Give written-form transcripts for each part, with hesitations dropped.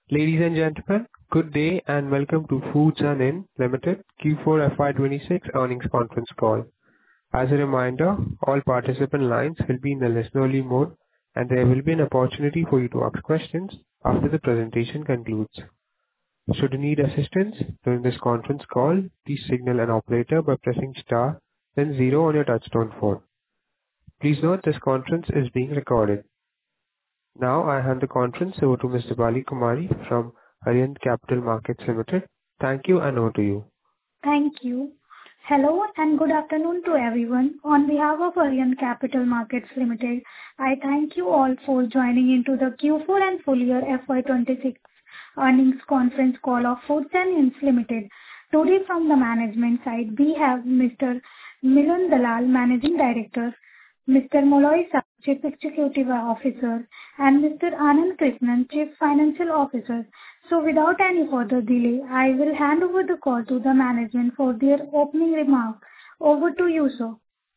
Ladies and gentlemen, good day and welcome to Foods and Inn Limited Q4 FY26 earnings conference call. As a reminder, all participant lines will be in the listen-only mode, and there will be an opportunity for you to ask questions after the presentation concludes. Should you need assistance during this conference call, please signal an operator by pressing star, then 0 on your touchtone phone. Please note this conference is being recorded. Now I hand the conference over to Ms. Dipali Kumari from Arihant Capital Markets Limited. Thank you, and over to you. Thank you. Hello and good afternoon to everyone. On behalf of Arihant Capital Markets Limited, I thank you all for joining into the Q4 and full year FY26 earnings conference call of Foods and Inns Limited. Today from the management side, we have Mr. Milan Dalal, Managing Director, Mr. Molloy Shah, Chief Executive Officer, and Mr. Anand Krishnan, Chief Financial Officer. So without any further delay, I will hand over the call to the management for their opening remarks. Over to you, sir.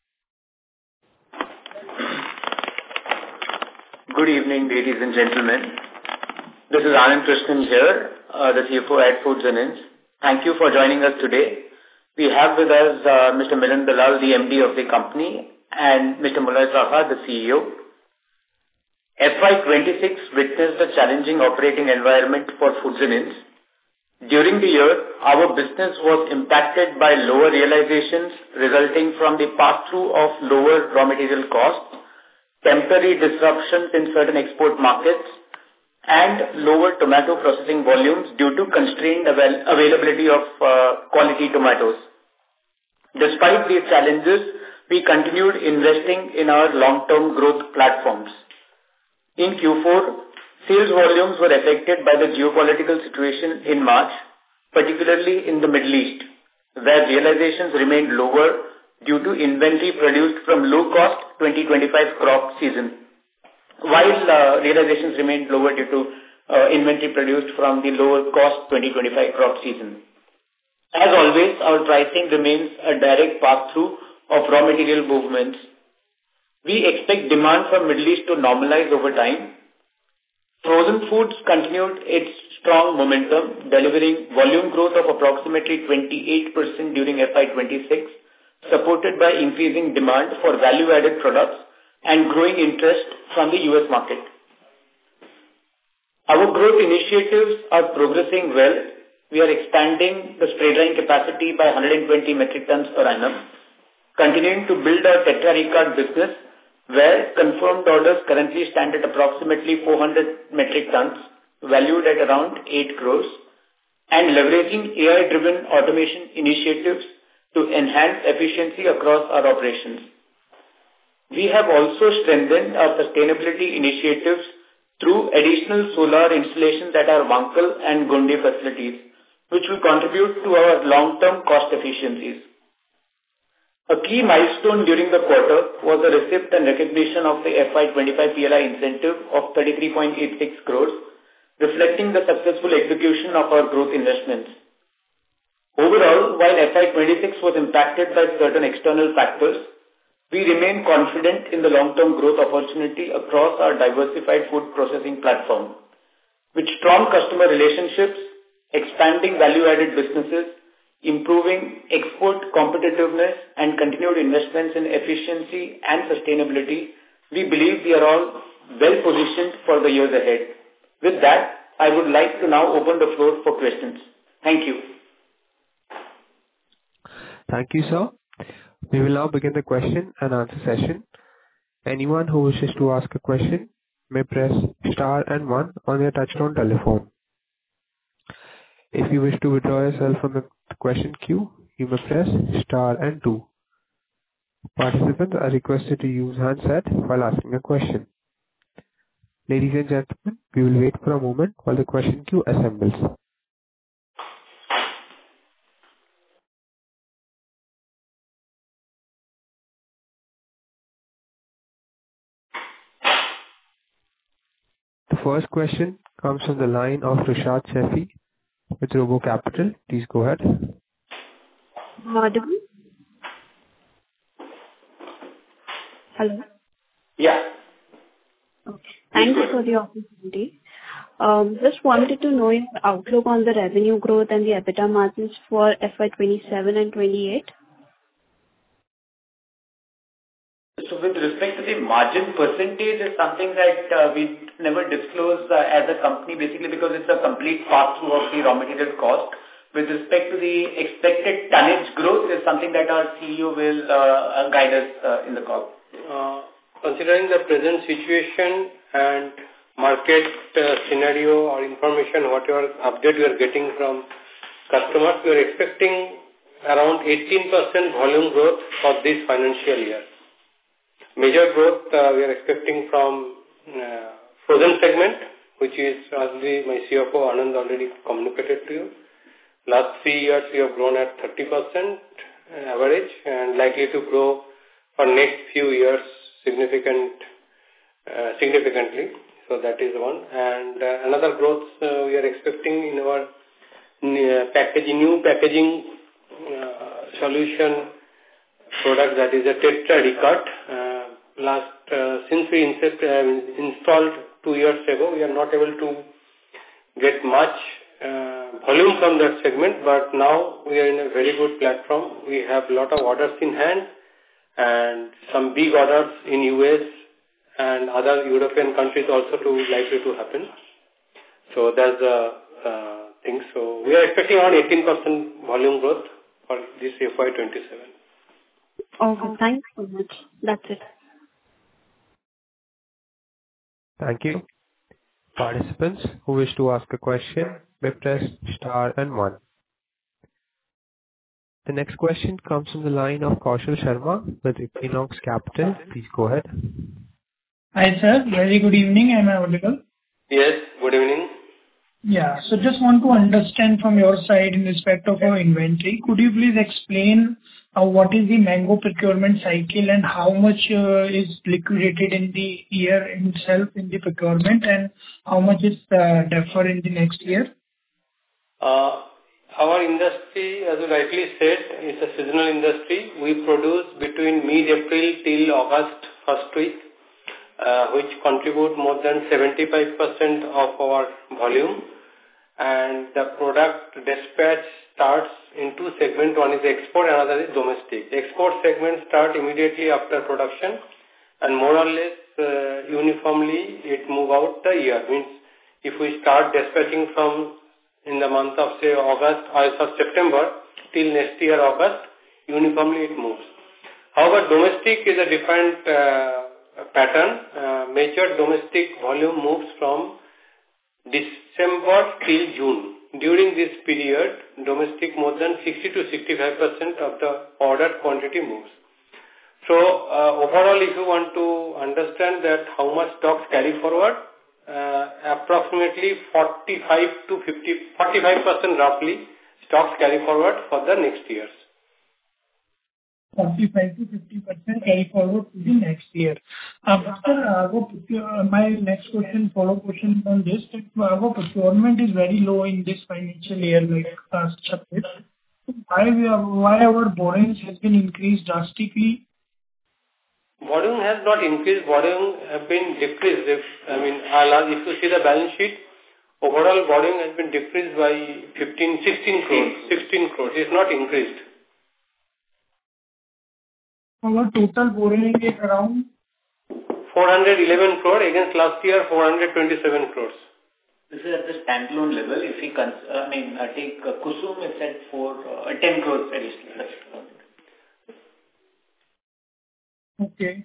Good evening, ladies and gentlemen. This is Anand Krishnan here, the CFO at Foods and Inns. Thank you for joining us today. We have with us Mr. Milan Dalal, the MD of the company, and Mr. Molloy Shah, the CEO. FY26 witnessed a challenging operating environment for Foods and Inns. During the year, our business was impacted by lower realizations resulting from the pass-through of lower raw material costs, temporary disruptions in certain export markets, and lower tomato processing volumes due to constrained availability of quality tomatoes. Despite these challenges, we continued investing in our long-term growth platforms. In Q4, sales volumes were affected by the geopolitical situation in March, particularly in the Middle East, where realizations remained lower due to inventory produced from low-cost 2025 crop season, while realizations remained lower due to inventory produced from the lower-cost 2025 crop season. As always, our pricing remains a direct pass-through of raw material movements. We expect demand from Middle East to normalize over time. Frozen foods continued its strong momentum, delivering volume growth of approximately 28% during FY26, supported by increasing demand for value-added products and growing interest from the US market. Our growth initiatives are progressing well. We are expanding the spray drying capacity by 120 metric tons per annum, continuing to build our Tetra Recart business, where confirmed orders currently stand at approximately 400 metric tons, valued at around 8 crores, and leveraging AI-driven automation initiatives to enhance efficiency across our operations. We have also strengthened our sustainability initiatives through additional solar installations at our Wankal and Gondi facilities, which will contribute to our long-term cost efficiencies. A key milestone during the quarter was the receipt and recognition of the FY25 PLI incentive of 33.86 crores, reflecting the successful execution of our growth investments. Overall, while FY26 was impacted by certain external factors, we remain confident in the long-term growth opportunity across our diversified food processing platform. With strong customer relationships, expanding value-added businesses, improving export competitiveness, and continued investments in efficiency and sustainability, we believe we are all well positioned for the years ahead. With that, I would like to now open the floor for questions. Thank you. Thank you, sir. We will now begin the question and answer session. Anyone who wishes to ask a question may press star and 1 on their touchtone telephone. If you wish to withdraw yourself from the question queue, you may press star and 2. Participants are requested to use handset while asking a question. Ladies and gentlemen, we will wait for a moment while the question queue assembles. The first question comes from the line of Rishad Sethi with Robo Capital. Please go ahead. Audible? Hello? Yeah. Okay. Thank you for the opportunity. Just wanted to know your outlook on the revenue growth and the EBITDA margins for FY 27 and 28. So with respect to the margin percentage is something that we never disclose as a company, basically because it's a complete pass-through of the raw material cost. With respect to the expected tonnage growth is something that our CEO will guide us in the call. Considering the present situation and market scenario or information, whatever update we are getting from customers, we are expecting around 18% volume growth for this financial year. Major growth we are expecting from frozen segment, which is, as my CFO Anand already communicated to you. Last 3 years we have grown at 30% average and likely to grow for next few years significantly. So that is one. And another growth we are expecting in our new packaging solution product, that is a Tetra Recart. Since we installed 2 years ago, we are not able to get much volume from that segment, but now we are in a very good platform. We have a lot of orders in hand and some big orders in US and other European countries also likely to happen. So that's the thing. So we are expecting around 18% volume growth for this FY 27. Okay, thanks so much. That's it. Thank you. Participants who wish to ask a question may press star and 1. The next question comes from the line of Kaushal Sharma with Equinox Capital. Please go ahead. Hi sir, very good evening. Am I audible? Yes, good evening. Yeah, so just want to understand from your side in respect of our inventory. Could you please explain what is the mango procurement cycle and how much is liquidated in the year itself in the procurement and how much is deferred in the next year? Our industry, as you rightly said, is a seasonal industry. We produce between mid-April till August first week, which contribute more than 75% of our volume. And the product dispatch starts in 2 segments. One is export, another is domestic. Export segment start immediately after production and more or less uniformly it move out the year. Means if we start dispatching from in the month of say August or September till next year August, uniformly it moves. However, domestic is a different pattern. Major domestic volume moves from December till June. During this period, domestic more than 60 to 65% of the order quantity moves. So overall, if you want to understand that how much stocks carry forward, approximately 45% roughly stocks carry forward for the next years. 45 to 50% carry forward to the next year. My next question, follow-up question on this. Our procurement is very low in this financial year, like last chapter. Why our borrowings has been increased drastically? Borrowing has not increased. Borrowing have been decreased. If you see the balance sheet, overall borrowing has been decreased by 16 crores. 16 crores. It's not increased. Our total borrowing is around 411 crore against last year 427 crores. This is at the standalone level. If we take Kusum, it's at 10 crores additional. Okay.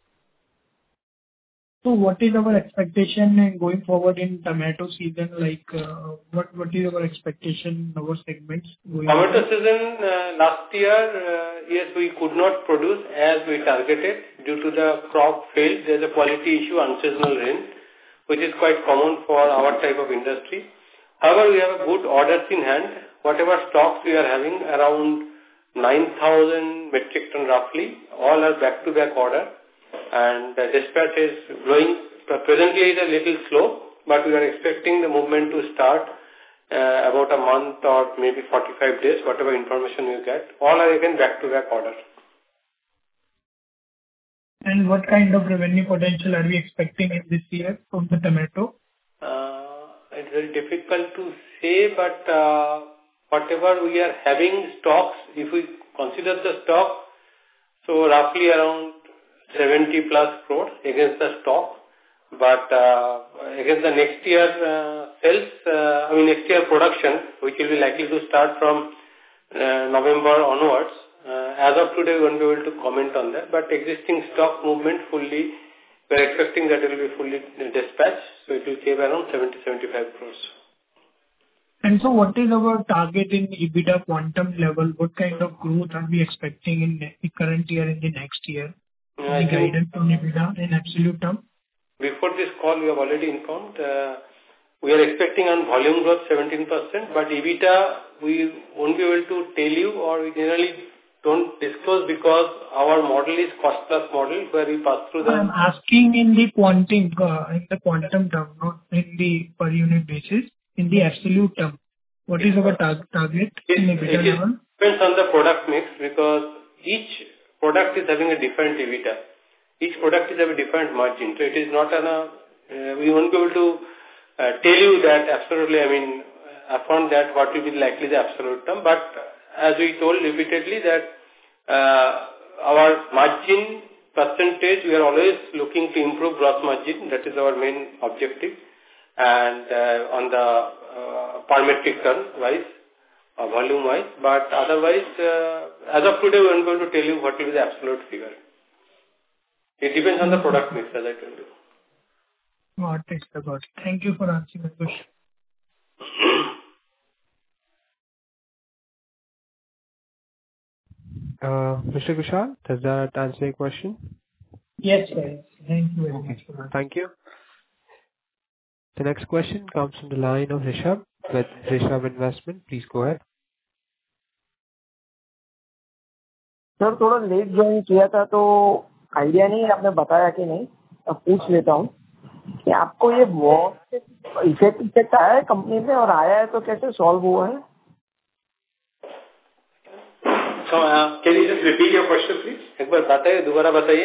So what is our expectation going forward in tomato season? Like what is our expectation in our segments going tomato forward? season last year, yes, we could not produce as we targeted due to the crop failed. There's a quality issue, unseasonal rain, which is quite common for our type of industry. However, we have a good orders in hand. Whatever stocks we are having, around 9,000 metric ton roughly, all are back-to-back order. And the dispatch is growing. Presently it is a little slow, but we are expecting the movement to start about a month or maybe 45 days, whatever information you get. All are again back-to-back orders. And what kind of revenue potential are we expecting in this year from the tomato? it's very difficult to say, but whatever we are having stocks, if we consider the stock, so roughly around 70 plus crores against the stock. But against the next year sales, next year production, which will be likely to start from November onwards. As of today, we won't be able to comment on that. But existing stock movement fully, we are expecting that it will be fully dispatched. So it will save around 70-75 crores. And so what is our target in EBITDA quantum level? What kind of growth are we expecting in the current year and the next year? Any guidance on EBITDA in absolute term? Before this call, we have already informed. We are expecting on volume growth 17%, but EBITDA, we won't be able to tell you, or we generally don't disclose because our model is cost plus model where we pass through the... I'm asking in the quantum term, not in the per unit basis, in the absolute term. What is our target in EBITDA level? It depends on the product mix because each product is having a different EBITDA. Each product is having a different margin. So it is not we won't be able to tell you that absolutely, upon that what will be likely the absolute term. But as we told repeatedly that our margin percentage, we are always looking to improve gross margin. That is our main objective. And on the per metric ton wise, volume wise. But otherwise, as of today, we are not going to tell you what will be the absolute figure. It depends on the product mix, as I told you. Got it. Thank you for answering the question. Mr. Kushal, does that answer your question? Yes, sir. Thank you very much for that. Thank you. The next question comes from the line of Rishabh with Rishabh Investment. Please go ahead. Sir थोड़ा late join किया था तो idea नहीं है आपने बताया कि नहीं. अब पूछ लेता हूँ कि आपको ये वॉर इफेक्ट आया है कंपनी में और आया है तो कैसे सॉल्व हुआ है. So, can you just repeat your question, please? एक बार बताइए, दोबारा बताइए.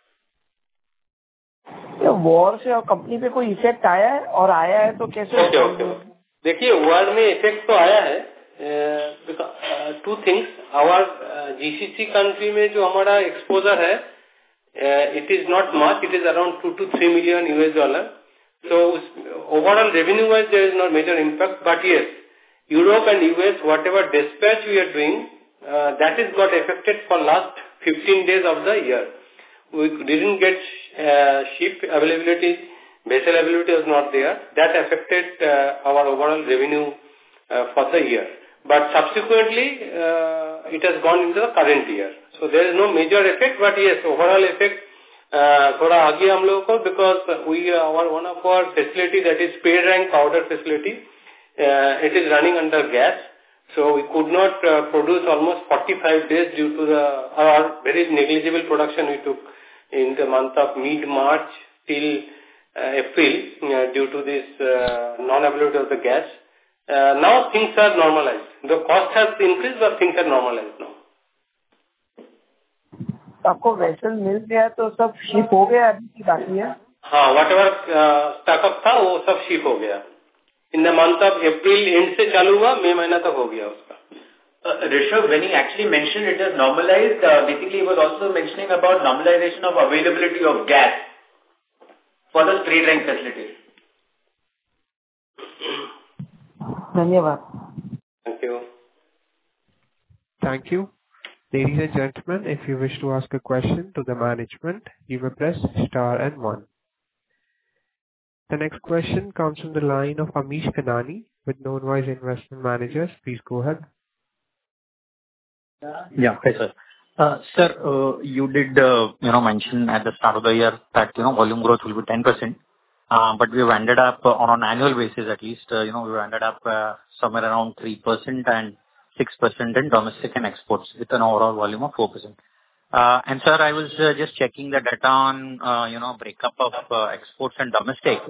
ये वॉर से और कंपनी पे कोई इफेक्ट आया है और आया है तो कैसे. ओके. देखिए, वॉर में इफेक्ट तो आया है. Two things. Our GCC country में जो हमारा एक्सपोजर है, it is not much. It is around 2 to 3 million US dollar. So overall revenue wise there is no major impact. But yes, Europe and US, whatever dispatch we are doing, that is got affected for last 15 days of the year. We didn't get ship availability, vessel availability was not there. That affected our overall revenue for the year. But subsequently, it has gone into the current year. So there is no major effect, but yes, overall effect थोड़ा आगे हम लोगों को, because one of our facility, that is spray drying powder facility, it is running under gas. So we could not produce almost 45 days due to our very negligible production we took in the month of mid-March till April due to this non-availability of the gas. Now things are normalized. The cost has increased, but things are normalized now. आपको vessel मिल गया तो सब ship हो गया, अभी की बाकी है. हाँ, whatever स्टॉक था वो सब शिप हो गया. In the month of April end से चालू हुआ, मई महीना तक हो गया उसका. Rishabh, when he actually mentioned it is normalized, basically he was also mentioning about normalization of availability of gas for the spray drying facility. धन्यवाद. Thank you. Thank you. Ladies and gentlemen, if you wish to ask a question to the management, you may press star and 1. The next question comes from the line of Amish Kanani with Knownwise Investment Managers. Please go ahead. Yeah, hi sir. Sir, you did mention at the start of the year that volume growth will be 10%, but we've ended up on an annual basis at least. We've ended up somewhere around 3% and 6% in domestic and exports with an overall volume of 4%. And sir, I was just checking the data on breakup of exports and domestic.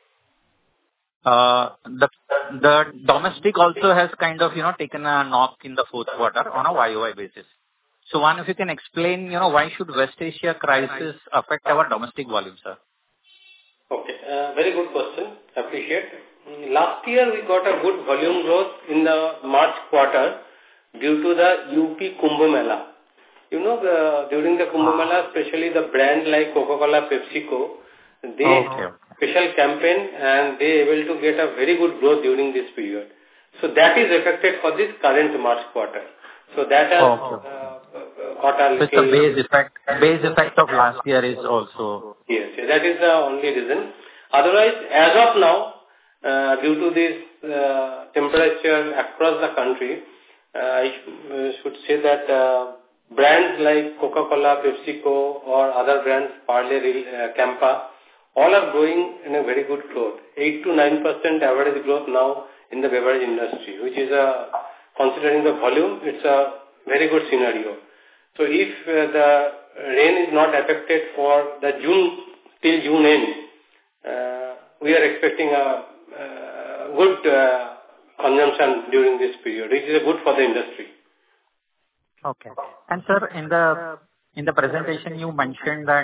The domestic also has kind of taken a knock in the fourth quarter on a YOY basis. So one, if you can explain why should West Asia crisis affect our domestic volume, sir? Okay, very good question. Appreciate. last year we got a good volume growth in the March quarter due to the UP Kumbh Mela. During the Kumbh Mela, especially the brand like Coca-Cola, PepsiCo, they special campaign and they able to get a very good growth during this period. So that is affected for this current March quarter. So that has got a little... So the base effect of last year is also... Yes, that is the only reason. Otherwise, as of now, due to this temperature across the country, I should say that brands like Coca-Cola, PepsiCo or other brands, Parle, Campa, all are growing in a very good growth. 8 to 9% average growth now in the beverage industry, which is considering the volume, it's a very good scenario. So if the rain is not affected for the till June end, we are expecting a good consumption during this period, which is good for the industry. Okay. And sir, in the presentation you mentioned that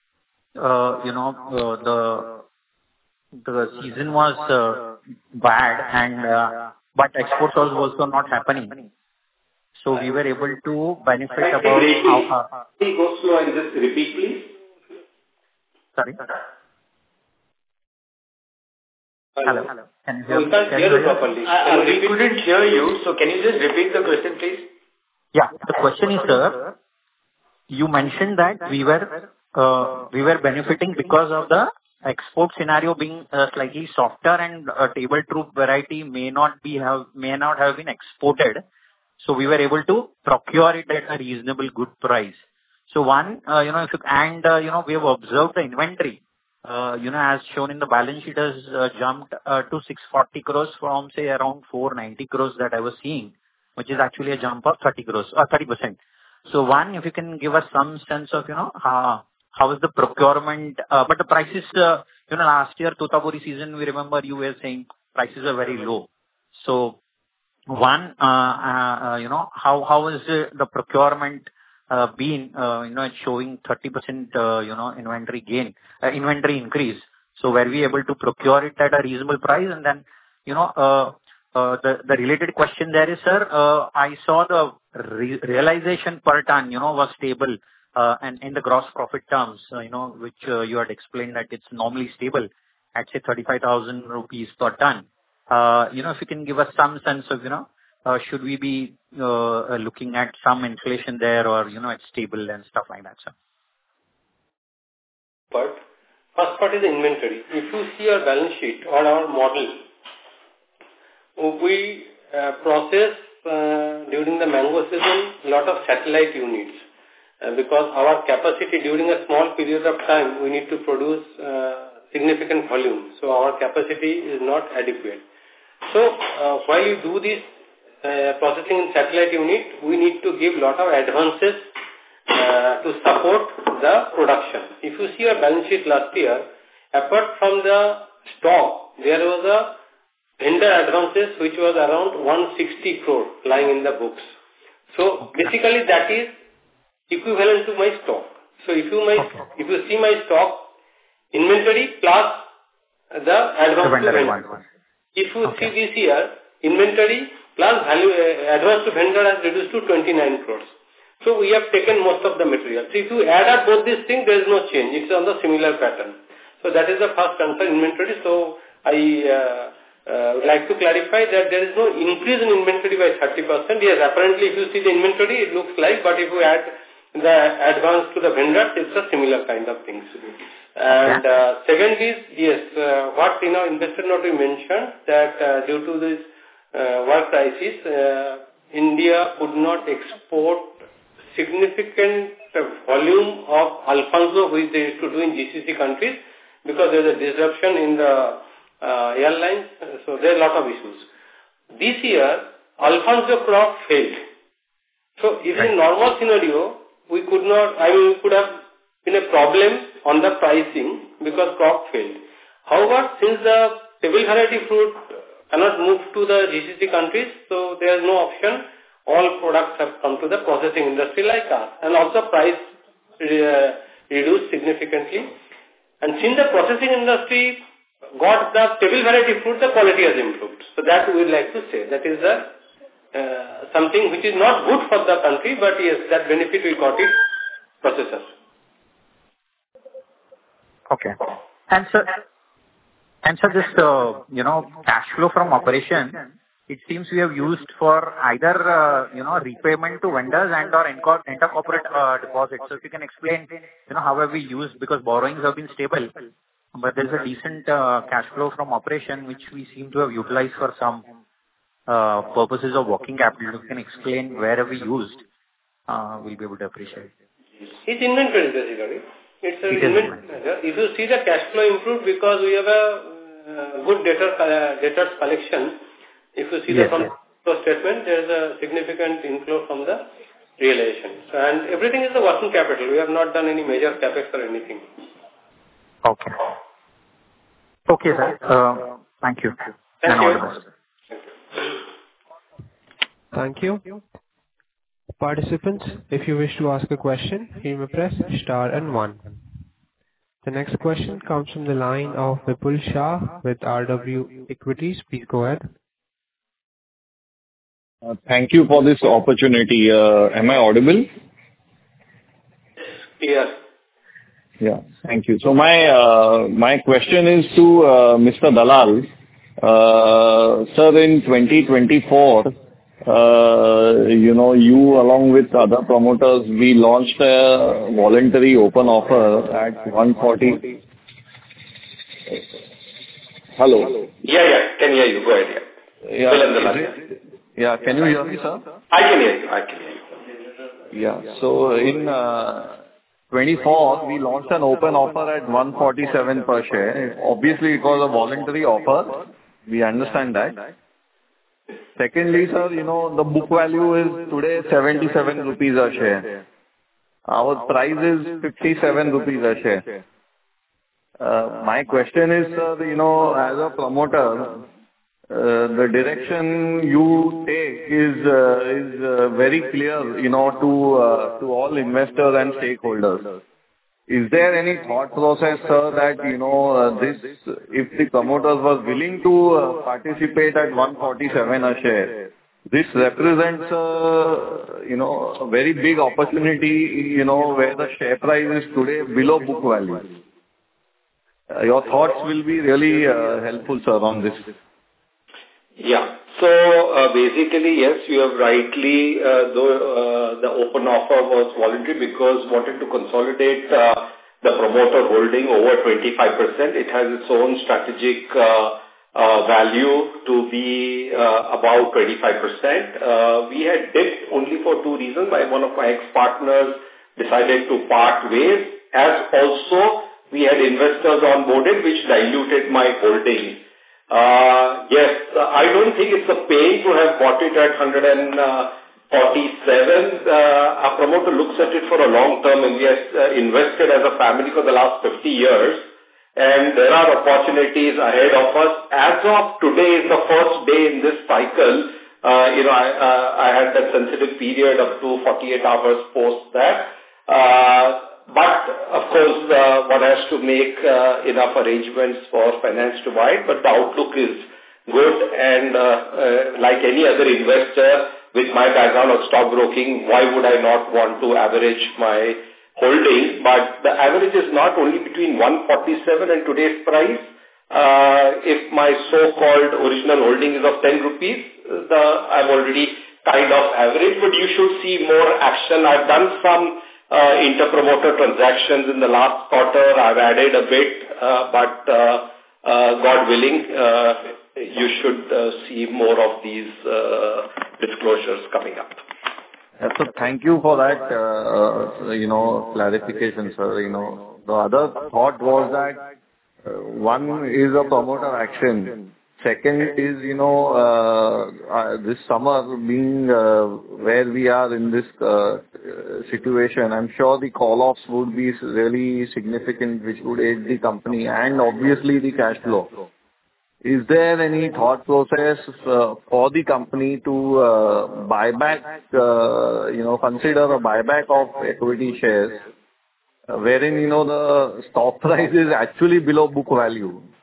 the season was bad and but exports was also not happening. So we were able to benefit about how... Go slow and just repeat, please. Sorry. Hello. Can you hear me? We can't hear you properly. We couldn't hear you, so can you just repeat the question, please? Yeah. The question is, sir, you mentioned that we were benefiting because of the export scenario being slightly softer and table troop variety may not have been exported. So we were able to procure it at a reasonable good price. So one, if you, and we have observed the inventory, as shown in the balance sheet has jumped to 640 crores from say around 490 crores that I was seeing, which is actually a jump of 30%. So one, if you can give us some sense of, how is the procurement, but the prices, last year, Totapuri season, we remember you were saying prices are very low. So one, how is the procurement been, it's showing 30%, inventory increase. So were we able to procure it at a reasonable price? And then, the related question there is, sir, I saw the realization per ton, was stable, and in the gross profit terms, which you had explained that it's normally stable at say 35,000 rupees per ton. If you can give us some sense of, should we be looking at some inflation there or, it's stable and stuff like that, sir? First part is the inventory. If you see our balance sheet or our model, we process during the mango season a lot of satellite units because our capacity during a small period of time we need to produce significant volume. So our capacity is not adequate. So while you do this processing in satellite unit, we need to give a lot of advances to support the production. If you see our balance sheet last year, apart from the stock, there was a vendor advances which was around 160 crore lying in the books. So basically that is equivalent to my stock. So if you see my stock, inventory plus the advance to vendor. If you see this year, inventory plus value advance to vendor has reduced to 29 crores. So we have taken most of the material. So if you add up both these things, there is no change. It's on the similar pattern. So that is the first answer, inventory. So I would like to clarify that there is no increase in inventory by 30%. Yes, apparently if you see the inventory, it looks like, but if you add the advance to the vendor, it's a similar kind of things. And second is, yes, what investor not we mentioned that due to this world crisis, India could not export significant volume of Alfonso, which they used to do in GCC countries, because there is a disruption in the airlines, so there are a lot of issues. This year, Alfonso crop failed. So if in normal scenario, we could have been a problem on the pricing because crop failed. However, since the table variety fruit cannot move to the GCC countries, so there is no option. All products have come to the processing industry like us, and also price reduced significantly. And since the processing industry got the stable variety fruit, the quality has improved. So that we would like to say. That is something which is not good for the country, but yes, that benefit we got it, processor. Okay. And sir, this, cash flow from operation, it seems we have used for either, repayment to vendors and or intercorporate deposits. So if you can explain, how have we used, because borrowings have been stable, but there is a decent cash flow from operation which we seem to have utilized for some purposes of working capital. If you can explain where have we used, we'll be able to appreciate. It's inventory basically. It's an inventory measure. If you see the cash flow improved because we have a good debtors collection. If you see the flow statement, there is a significant inflow from the realization. And everything is the working capital. We have not done any major capex or anything. Okay. Okay, sir. Thank you. Thank you. Thank you. Participants, if you wish to ask a question, you may press star and 1. The next question comes from the line of Vipul Shah with RW Equities. Please go ahead. Thank you for this opportunity. Am I audible? Yes. Yeah, thank you. So my question is to Mr. Dalal. Sir, in 2024, you along with other promoters, we launched a voluntary open offer at 140. Hello? Yeah. Can hear you. Go ahead. Yeah, can you hear me, sir? I can hear you. Yeah, so in 24, we launched an open offer at 147 per share. Obviously, it was a voluntary offer. We understand that. Secondly, sir, the book value is today 77 rupees a share. Our price is 57 rupees a share. My question is, sir, as a promoter, the direction you take is very clear, to all investors and stakeholders. Is there any thought process, sir, that, this, if the promoters were willing to participate at 147 a share, this represents, a very big opportunity, where the share price is today below book value. Your thoughts will be really helpful, sir, on this. Yeah. So basically, yes, you have rightly, though the open offer was voluntary because wanted to consolidate the promoter holding over 25%. It has its own strategic value to be about 25%. We had dipped only for two reasons. One of my ex-partners decided to part ways, as also we had investors onboarded which diluted my holding. Yes, I don't think it's a pain to have bought it at 147. Our promoter looks at it for a long term, and we have invested as a family for the last 50 years. And there are opportunities ahead of us. As of today is the first day in this cycle. I had that sensitive period up to 48 hours post that. But, of course, one has to make enough arrangements for finance to buy it, but the outlook is good, and like any other investor with my background of stockbroking, why would I not want to average my holding? But the average is not only between 147 and today's price. If my so-called original holding is of 10 rupees, I'm already kind of average, but you should see more action. I've done some inter-promoter transactions in the last quarter. I've added a bit, but God willing, you should see more of these disclosures coming up. So thank you for that, clarification, sir. The other thought was that one is a promoter action. Second is, this summer being where we are in this situation, I'm sure the call-offs would be really significant, which would aid the company and obviously the cash flow. Is there any thought process for the company to buy back, consider a buyback of equity shares, wherein, the stock price is actually below book value?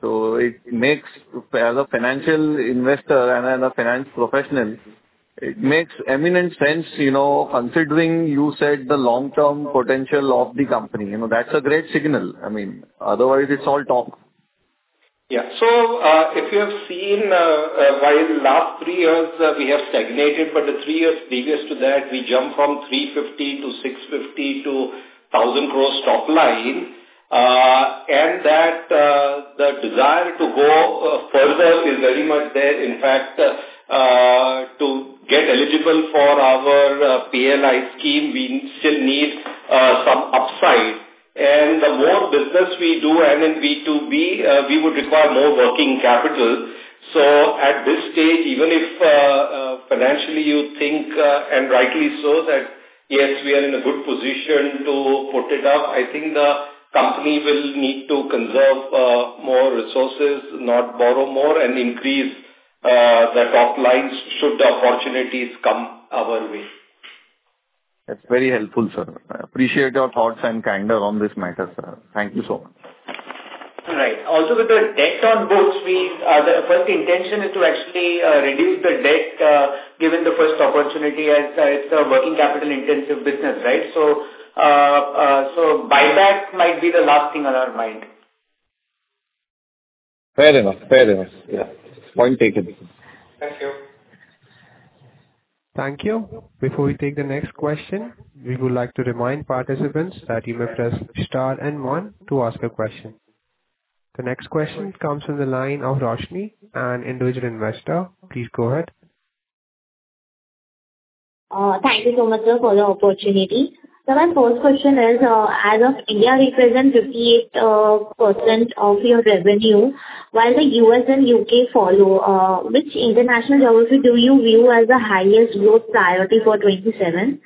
So it makes, as a financial investor and as a finance professional, it makes eminent sense, considering you said the long-term potential of the company. That's a great signal. I mean, otherwise it's all talk. Yeah. So, if you have seen, while last 3 years we have stagnated, but the 3 years previous to that, we jumped from 350 to 650 to 1,000 crores top line, and that the desire to go further is very much there. In fact, to get eligible for our PLI scheme, we still need some upside. And the more business we do and in B2B, we would require more working capital. So at this stage, even if financially you think, and rightly so, that yes, we are in a good position to put it up, I think the company will need to conserve more resources, not borrow more, and increase the top lines should the opportunities come our way. That's very helpful, sir. I appreciate your thoughts and candor on this matter, sir. Thank you so much. Right. Also with the debt on books, the first intention is to actually reduce the debt given the first opportunity, as it's a working capital intensive business, right? So, so buyback might be the last thing on our mind. Fair enough. Yeah. Point taken. Thank you. Thank you. Before we take the next question, we would like to remind participants that you may press star and 1 to ask a question. The next question comes from the line of Roshni, an individual investor. Please go ahead. Thank you so much, sir, for the opportunity. So my first question is, as of India represents 58% of your revenue, while the US and UK follow, which international geography do you view as the highest growth priority for 27?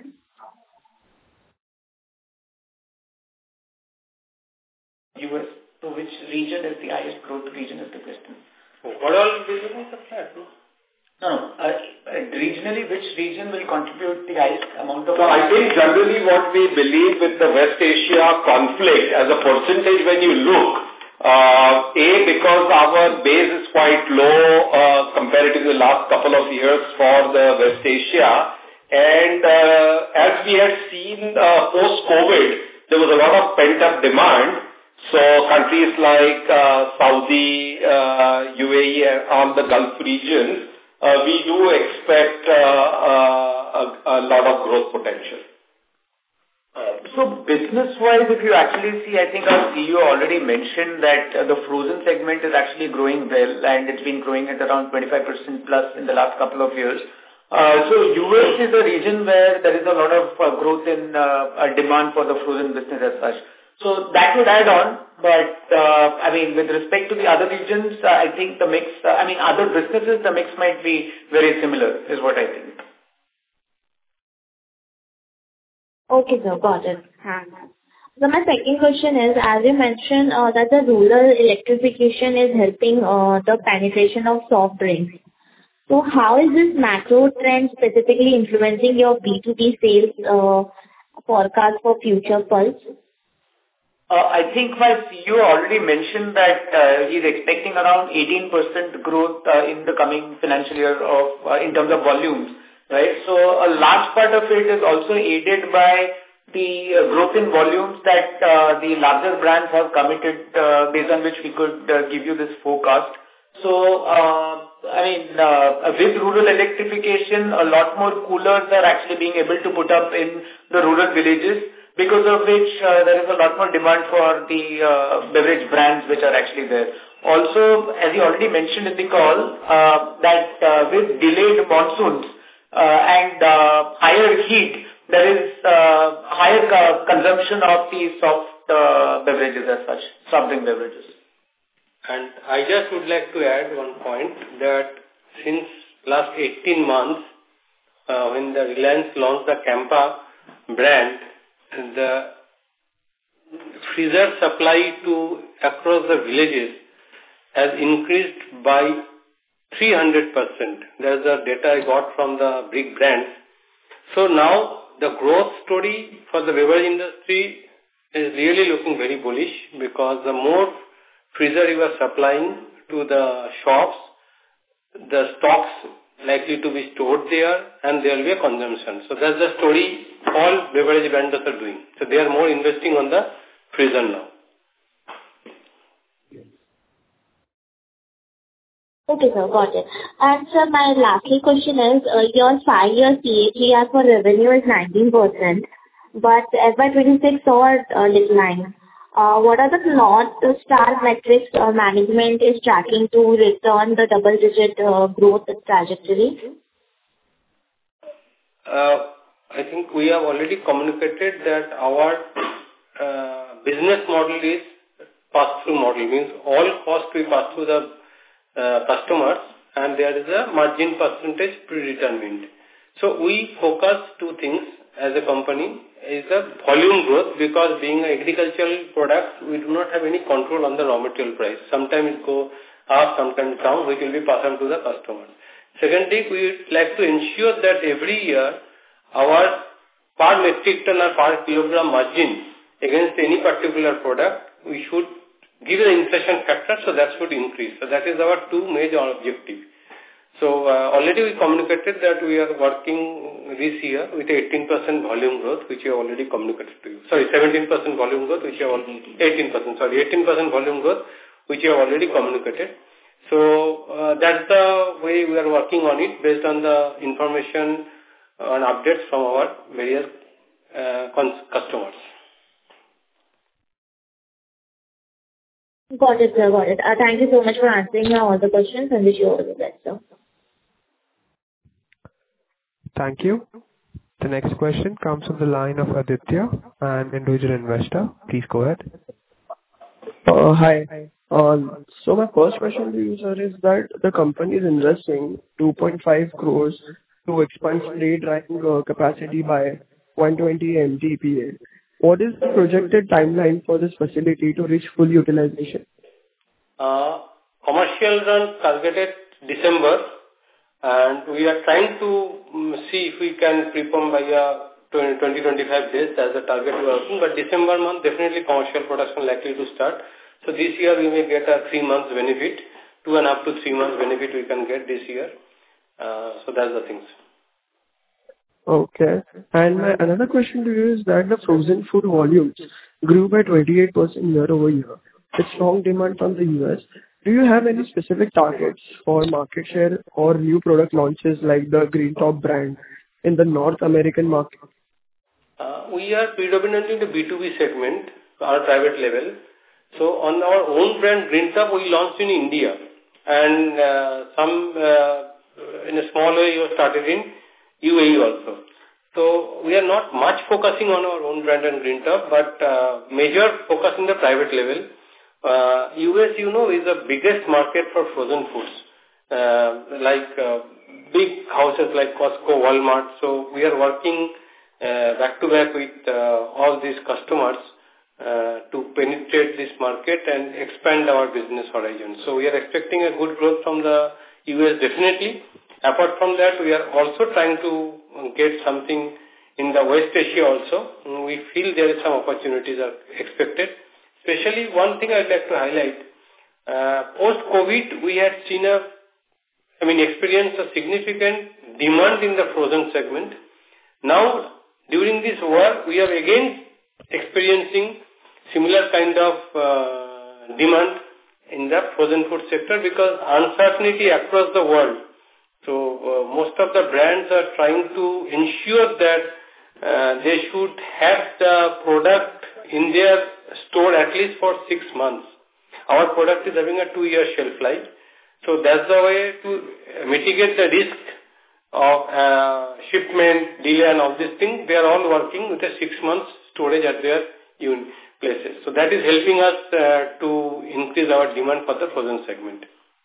US. So which region is the highest growth region is the question. What all region is the flat? No. Regionally, which region will contribute the highest amount of... So I think generally what we believe with the West Asia conflict as a percentage when you look, because our base is quite low compared to the last couple of years for the West Asia, and as we had seen post-COVID, there was a lot of pent-up demand. So countries like Saudi, UAE and all the Gulf regions, we do expect a lot of growth potential. So business-wise, if you actually see, I think our CEO already mentioned that the frozen segment is actually growing well, and it's been growing at around 25% plus in the last couple of years. So US is a region where there is a lot of growth in demand for the frozen business as such. So that would add on, but I mean, with respect to the other regions, I think the mix, other businesses, the mix might be very similar, is what I think. Okay, sir, got it. So my second question is, as you mentioned, that the rural electrification is helping the penetration of soft drinks. So how is this macro trend specifically influencing your B2B sales forecast for future Pulse? I think my CEO already mentioned that he's expecting around 18% growth in the coming financial year in terms of volumes, right? So a large part of it is also aided by the growth in volumes that the larger brands have committed, based on which we could give you this forecast. So, with rural electrification, a lot more coolers are actually being able to put up in the rural villages, because of which there is a lot more demand for the beverage brands which are actually there. Also, as you already mentioned in the call, that with delayed monsoons and higher heat, there is higher consumption of the soft beverages as such, soft drink beverages. And I just would like to add one point that since last 18 months, when the Reliance launched the Campa brand, the freezer supply to across the villages has increased by 300%. That's the data I got from the big brands. So now the growth story for the beverage industry is really looking very bullish, because the more freezer you are supplying to the shops, the stocks likely to be stored there, and there will be a consumption. So that's the story all beverage vendors are doing. So they are more investing on the freezer now. Okay, sir, got it. And sir, my lastly question is, your 5-year CAGR for revenue is 19%, but FY26 saw a decline. What are the North Star metrics management is tracking to return the double-digit growth trajectory? I think we have already communicated that our business model is pass-through model, means all costs we pass through the customers, and there is a margin percentage predetermined. So we focus two things as a company is the volume growth, because being an agricultural product, we do not have any control on the raw material price. Sometimes it go up, sometimes down, which will be passed on to the customers. Secondly, we like to ensure that every year our per metric ton or per kilogram margin against any particular product, we should give an inflation factor, so that should increase. So that is our two major objectives. So already we communicated that we are working this year with 18% volume growth, which we have already communicated to you. Sorry, 17% volume growth, which we have already, 18% volume growth, which we have already communicated. So that's the way we are working on it based on the information and updates from our various customers. Got it, sir. Got it. Thank you so much for answering all the questions, and wish you all the best, sir. Thank you. The next question comes from the line of Aditya, an individual investor. Please go ahead. Hi. So my first question to you, sir, is that the company is investing 2.5 crores to expand spray drying capacity by 120 MTPA. What is the projected timeline for this facility to reach full utilization? Commercial run targeted December, and we are trying to see if we can prepone by 20-25 days as a target we are working. But December month, definitely commercial production likely to start. So this year we may get a 3 months benefit, 2.5 to 3 months benefit we can get this year. So that's the things. Okay. And my another question to you is that the frozen food volumes grew by 28% year over year with strong demand from the US. Do you have any specific targets for market share or new product launches like the Green Top brand in the North American market? We are predominantly in the B2B segment, our private level. So on our own brand Green Top, we launched in India, and some in a small way you started in UAE also. So we are not much focusing on our own brand and Green Top, but major focus in the private level. US, is the biggest market for frozen foods, like big houses like Costco, Walmart. So we are working back to back with all these customers to penetrate this market and expand our business horizon. So we are expecting a good growth from the US definitely. Apart from that, we are also trying to get something in the West Asia also. We feel there is some opportunities are expected. Especially one thing I'd like to highlight, post-COVID, we had seen experienced a significant demand in the frozen segment. Now, during this war, we are again experiencing similar kind of demand in the frozen food sector because uncertainty across the world. So most of the brands are trying to ensure that they should have the product in their store at least for 6 months. Our product is having a 2-year shelf life. So that's the way to mitigate the risk of shipment, delay and all these things. They are all working with a 6 months storage at their places. So that is helping us to increase our demand for the frozen segment.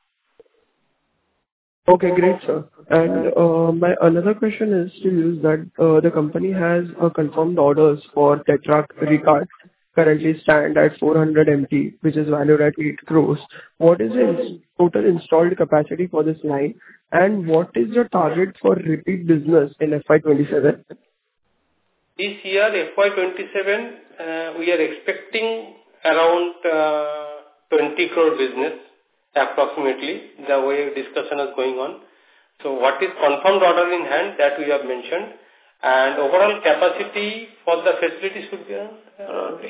Okay, great, sir. And my another question is to you that the company has confirmed orders for Tetra Recart currently stand at 400 MT, which is valued at 8 crores. What is the total installed capacity for this line, and what is your target for repeat business in FY27? This year, FY27, we are expecting around 20 crore business approximately, the way discussion is going on. So what is confirmed order in hand, that we have mentioned. And overall capacity for the facility should be around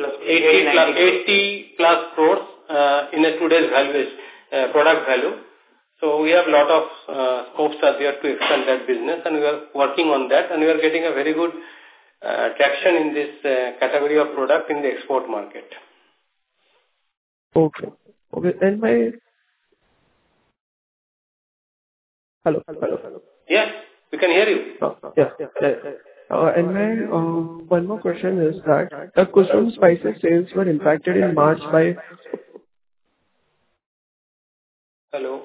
80 plus crores in a today's value, product value. So we have a lot of scopes are there to expand that business, and we are working on that, and we are getting a very good traction in this category of product in the export market. Okay. And my... Hello. Yes, we can hear you. Yeah. And my one more question is that the custom spices sales were impacted in March by... Hello.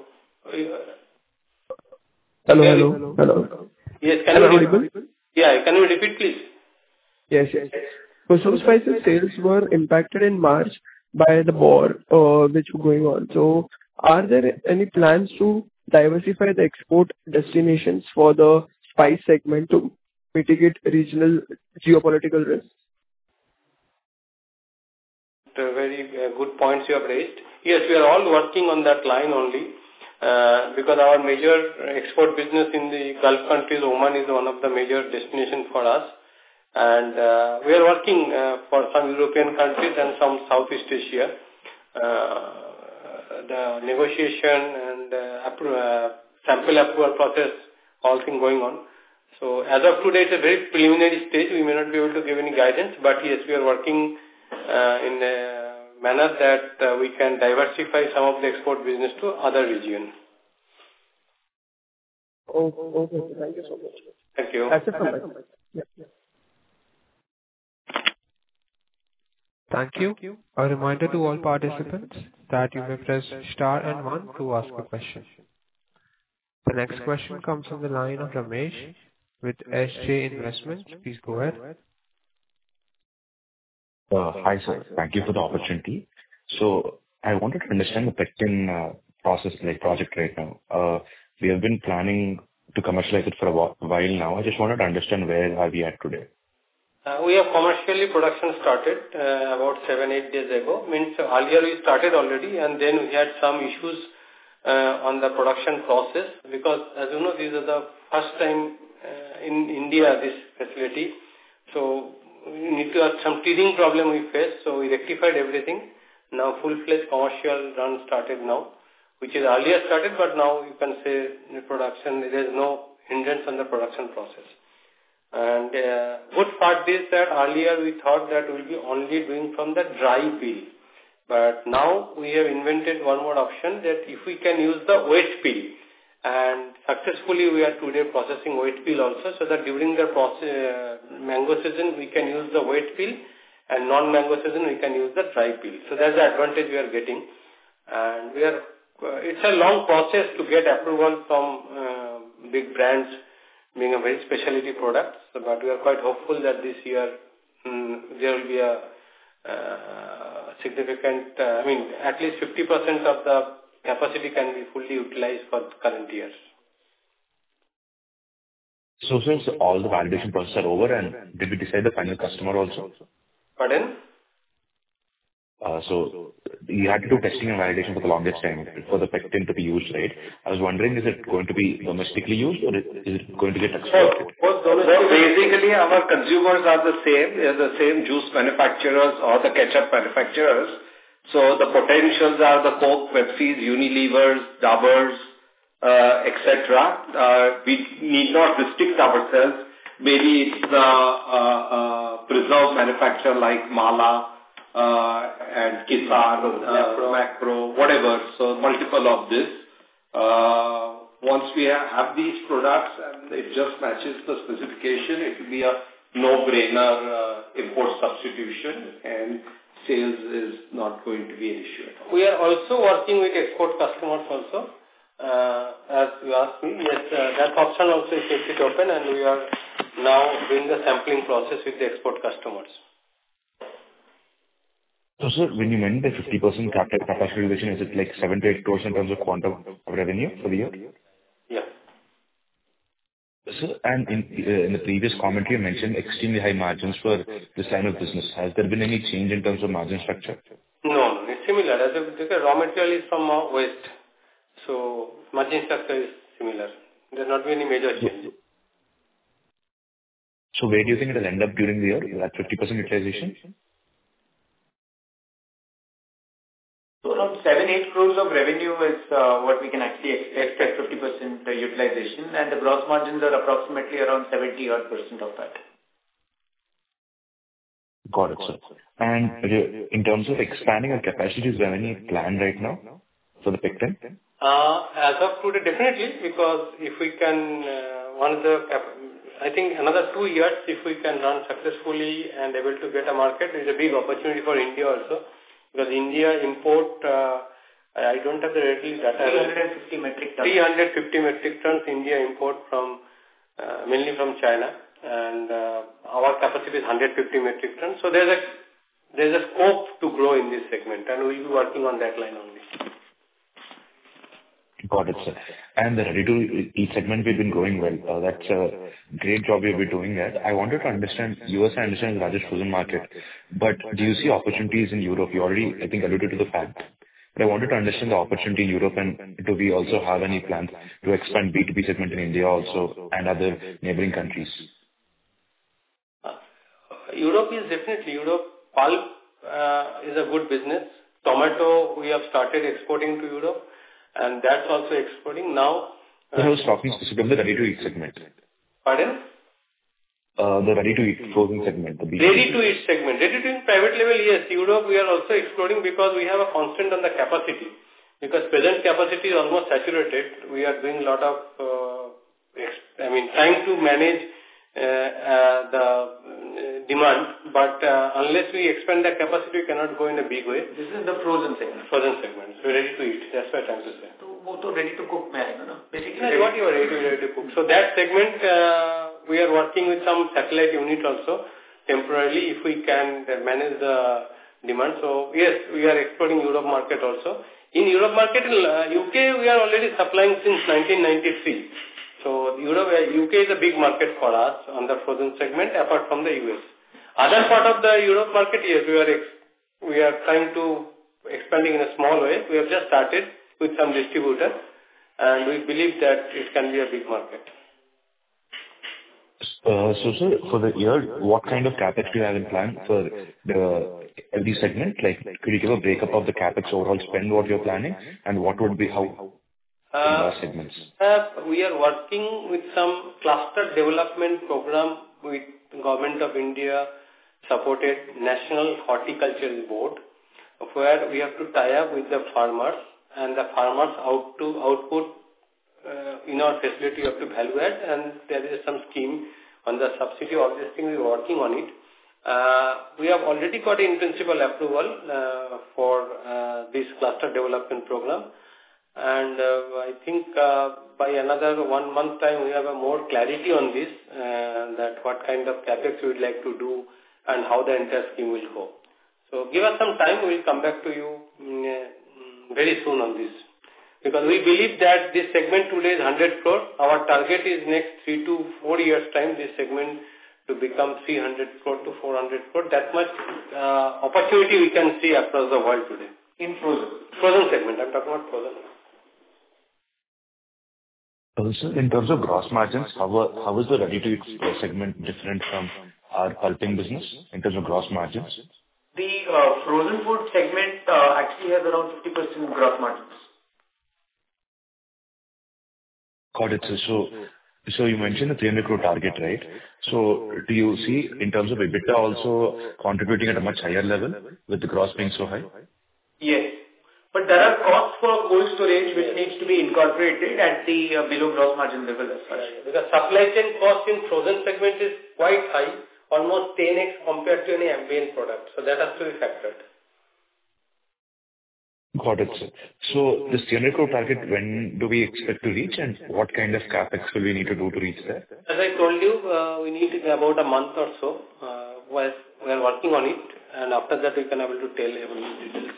Yes, can you repeat? Yeah, can you repeat, please? Yes. Custom spices sales were impacted in March by the war which was going on. So, are there any plans to diversify the export destinations for the spice segment to mitigate regional geopolitical risks? Very good points you have raised. Yes, we are all working on that line only. Because our major export business in the Gulf countries, Oman is one of the major destinations for us. And we are working for some European countries and some Southeast Asia. The negotiation and sample approval process, all things going on. So as of today, it's a very preliminary stage. We may not be able to give any guidance, but yes, we are working in a manner that we can diversify some of the export business to other regions. Okay. Thank you so much. Thank you. That's it from my side. Yeah. Thank you. A reminder to all participants that you may press star and 1 to ask a question. The next question comes from the line of Ramesh with SJ Investments. Please go ahead. Hi, sir. Thank you for the opportunity. So I wanted to understand the pectin process, like project right now. We have been planning to commercialize it for a while now. I just wanted to understand where are we at today. We have commercially production started about 7-8 days ago. Means earlier we started already, and then we had some issues on the production process, because as you know, this is the first time in India, this facility. So we need to have some teething problem we faced, so we rectified everything. Now full-fledged commercial run started now, which is earlier started, but now you can say the production, there is no hindrance on the production process. And good part is that earlier we thought that we'll be only doing from the dry peel. But now we have invented one more option, that if we can use the wet peel, and successfully we are today processing wet peel also, so that during the mango season we can use the wet peel, and non-mango season we can use the dry peel. So that's the advantage we are getting. And we are, it's a long process to get approval from big brands, being a very specialty product. So, but we are quite hopeful that this year there will be a significant, at least 50% of the capacity can be fully utilized for the current year. So since all the validation processes are over, and did we decide the final customer also? Pardon? So you had to do testing and validation for the longest time for the pectin to be used, right? I was wondering, is it going to be domestically used, or is it going to get exported? Basically, our consumers are the same juice manufacturers or the ketchup manufacturers. So the potentials are the Coke, Pepsis, Unilevers, Daburs, etc. We need not restrict ourselves. Maybe it's the preserve manufacturer like Mala and Kisar, Macro, whatever. So multiple of this. Once we have these products and it just matches the specification, it will be a no-brainer import substitution, and sales is not going to be an issue at all. We are also working with export customers also. As you asked me, yes, that option also is kept it open, and we are now doing the sampling process with the export customers. So, sir, when you meant the 50% capacity utilization, is it like 7 to 8 crores in terms of quantum of revenue for the year? Yeah. Sir, and in the previous commentary, you mentioned extremely high margins for this line of business. Has there been any change in terms of margin structure? No, it's similar. Because raw material is from waste. So margin structure is similar. There will not be any major change. So where do you think it will end up during the year at 50% utilization? So around 7-8 crores of revenue is what we can actually expect at 50% utilization, and the gross margins are approximately around 70% of that. Got it, sir. And in terms of expanding our capacity, is there any plan right now for the pectin? As of today, definitely, because if we can, I think another 2 years, if we can run successfully and able to get a market, is a big opportunity for India also. Because India import, I don't have the ready data. 350 metric tons. 350 metric tons India import from, mainly from China. And our capacity is 150 metric tons. So there's a scope to grow in this segment, and we'll be working on that line only. Got it, sir. And the ready-to-eat segment, we've been growing well. That's a great job you've been doing that. I wanted to understand, US I understand is the largest frozen market, but do you see opportunities in Europe? You already, I think, alluded to the fact. But I wanted to understand the opportunity in Europe, and do we also have any plans to expand B2B segment in India also and other neighboring countries? Europe is definitely, pulp is a good business. Tomato, we have started exporting to Europe, and that's also exporting now. I was talking specifically of the ready-to-eat segment. Pardon? The ready-to-eat frozen segment. The ready-to-eat segment. Ready-to-eat private level, yes. Europe, we are also exploring because we have a constant on the capacity. Because present capacity is almost saturated. We are doing a lot of, trying to manage the demand, but unless we expand the capacity, we cannot go in a big way. This is the frozen segment. Frozen segment. So ready to eat. That's what I'm trying to say. So ready to cook, basically. What you are ready to cook. So that segment, we are working with some satellite unit also temporarily if we can manage the demand. So yes, we are exploring Europe market also. In Europe market, in UK, we are already supplying since 1993. So UK is a big market for us on the frozen segment apart from the US. Other part of the Europe market, yes, we are trying to expanding in a small way. We have just started with some distributor, and we believe that it can be a big market. So, sir, for the year, what kind of capex do you have in plan for the LD segment? Like, could you give a breakup of the capex overall spend what you're planning, and what would be how segments? We are working with some cluster development program with Government of India supported National Horticultural Board, where we have to tie up with the farmers, and the farmers output in our facility up to value add, and there is some scheme on the subsidy. All these things we are working on it. We have already got in principle approval for this cluster development program, and I think by another 1 month time we have a more clarity on this, that what kind of capex we would like to do and how the entire scheme will go. So give us some time, we will come back to you very soon on this. Because we believe that this segment today is 100 crore. Our target is next 3 to 4 years time this segment to become 300 crore to 400 crore. That much opportunity we can see across the world today. In frozen? Frozen segment, I'm talking about frozen. Also, in terms of gross margins, how is the ready-to-eat segment different from our pulping business in terms of gross margins? The frozen food segment actually has around 50% gross margins. Got it, sir. So you mentioned the 300 crore target, right? So do you see in terms of EBITDA also contributing at a much higher level with the gross being so high? Yes. But there are costs for cold storage which needs to be incorporated at the below gross margin level as such. Because supply chain cost in frozen segment is quite high, almost 10x compared to any ambient product. So that has to be factored. Got it, sir. So this 300 crore target, when do we expect to reach, and what kind of capex will we need to do to reach there? As I told you, we need about a month or so. We are working on it, and after that we can able to tell every details.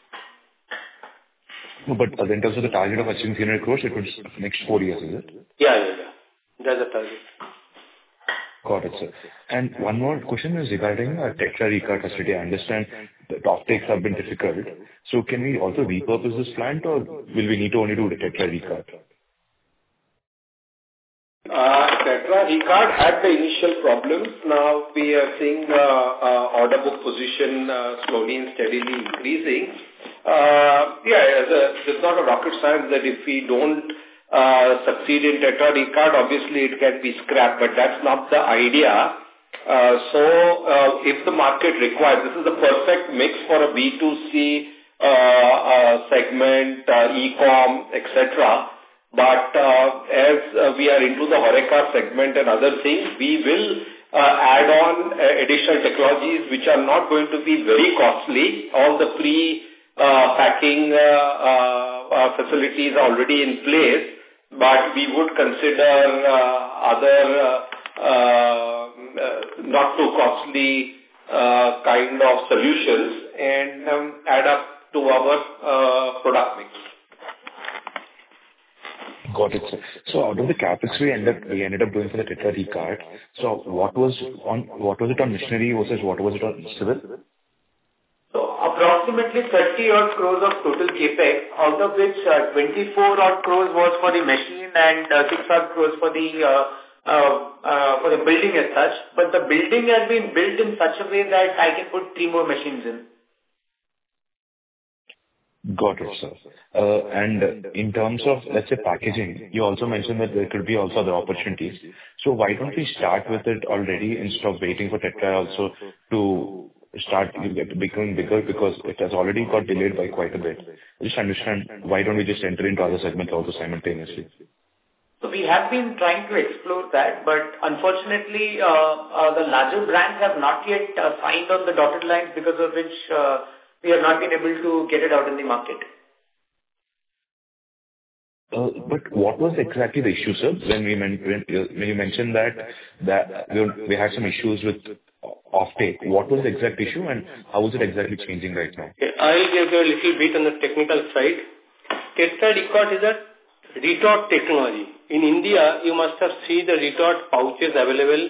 No, but in terms of the target of achieving 300 crores, it was next 4 years, is it? Yeah. That's the target. Got it, sir. And one more question is regarding Tetra Recart facility. I understand the offtakes have been difficult. So can we also repurpose this plant, or will we need to only do the Tetra Recart? Tetra Recart had the initial problems. Now we are seeing the order book position slowly and steadily increasing. It's not a rocket science that if we don't succeed in Tetra Recart, obviously it can be scrapped, but that's not the idea. If the market requires, this is the perfect mix for a B2C segment, e-com, etc. But as we are into the HoReCa segment and other things, we will add on additional technologies which are not going to be very costly. All the pre-packing facilities are already in place, but we would consider other not too costly kind of solutions and add up to our product mix. Got it, sir. So out of the capex we ended up doing for the Tetra Recart, so what was it on machinery versus what was it on civil? So approximately 30 odd crores of total capex, out of which 24 odd crores was for the machine and 6 odd crores for the building as such. But the building has been built in such a way that I can put 3 more machines in. Got it, sir. And in terms of, let's say, packaging, you also mentioned that there could be also other opportunities. So why don't we start with it already instead of waiting for Tetra also to start becoming bigger, because it has already got delayed by quite a bit. I just understand, why don't we just enter into other segments also simultaneously? So we have been trying to explore that, but unfortunately, the larger brands have not yet signed on the dotted lines, because of which we have not been able to get it out in the market. But what was exactly the issue, sir? When you mentioned that we had some issues with offtake, what was the exact issue and how is it exactly changing right now? Okay, I'll give you a little bit on the technical side. Tetra Recart is a retort technology. In India, you must have seen the retort pouches available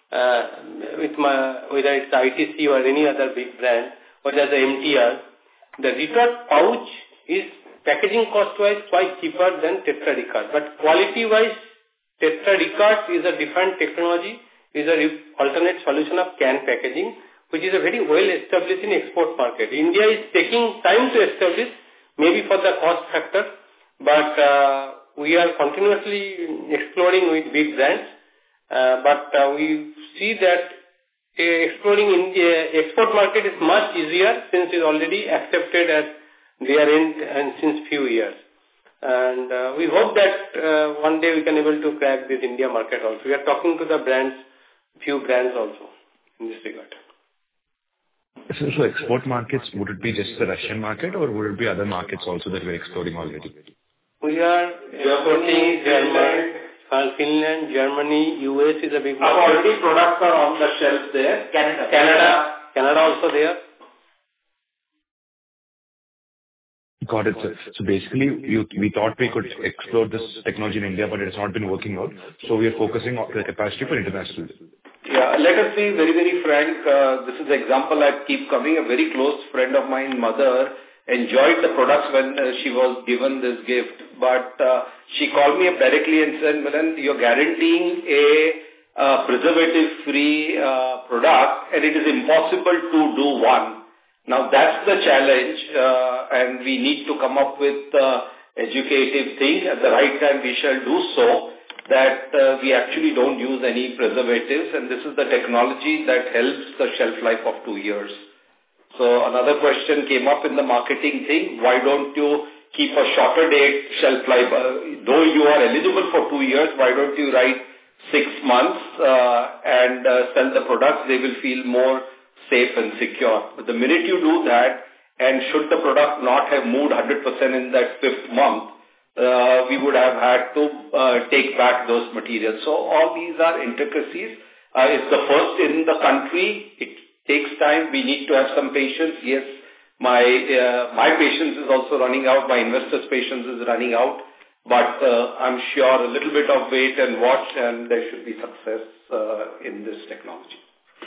whether it's ITC or any other big brand, or as the MTR. The retort pouch is packaging cost-wise quite cheaper than Tetra Recart. But quality-wise, Tetra Recart is a different technology, is an alternate solution of can packaging, which is a very well established in export market. India is taking time to establish, maybe for the cost factor, but we are continuously exploring with big brands. But we see that exploring in the export market is much easier since it's already accepted at their end and since few years. And we hope that one day we can able to crack this India market also. We are talking to the brands, few brands also in this regard. So export markets, would it be just the Russian market or would it be other markets also that we're exploring already? We are exporting Germany, Finland, Germany, US is a big market. Already products are on the shelf there. Canada also there. Got it, sir. So basically, we thought we could explore this technology in India, but it has not been working out. So we are focusing on the capacity for international. Yeah, let us be very, very frank. This is the example I keep coming. A very close friend of mine, mother, enjoyed the products when she was given this gift. But she called me up directly and said, Milan, you're guaranteeing a preservative-free product, and it is impossible to do one. Now, that's the challenge, and we need to come up with educative things. At the right time, we shall do so, that we actually don't use any preservatives, and this is the technology that helps the shelf life of 2 years. So another question came up in the marketing thing. Why don't you keep a shorter date shelf life? Though you are eligible for 2 years, why don't you write 6 months and sell the products? They will feel more safe and secure. But the minute you do that, and should the product not have moved 100% in that 5th month, we would have had to take back those materials. So all these are intricacies. It's the first in the country. It takes time. We need to have some patience. Yes, my patience is also running out. My investors' patience is running out. But I'm sure a little bit of wait and watch, and there should be success in this technology.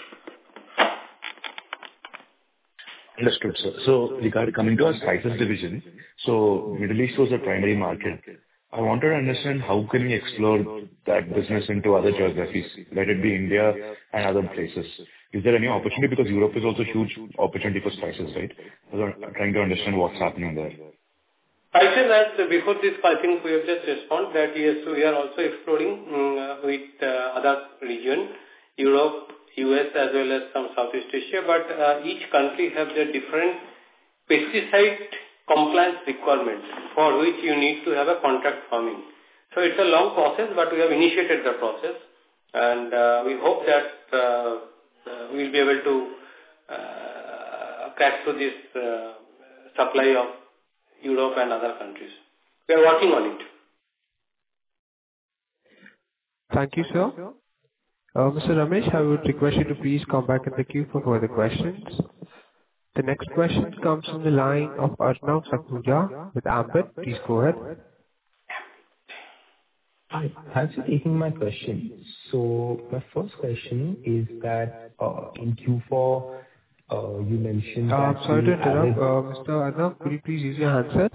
Understood, sir. So regarding coming to our spices division, so Middle East was the primary market. I wanted to understand how can we explore that business into other geographies, let it be India and other places. Is there any opportunity? Because Europe is also a huge opportunity for spices, right? So I'm trying to understand what's happening there. Spices, as before this, I think we have just responded that yes, we are also exploring with other region, Europe, US as well as some Southeast Asia, but each country has their different pesticide compliance requirements for which you need to have a contract farming. So it's a long process, but we have initiated the process, and we hope that we'll be able to crack through this supply of Europe and other countries. We are working on it. Thank you, sir. Mr. Ramesh, I would request you to please come back in the queue for further questions. The next question comes from the line of Arnav Sakhuja with Ambit. Please go ahead. Hi, thanks for taking my question. So my first question is that in Q4, you mentioned that... Sorry to interrupt. Mr. Arnav, could you please use your handset?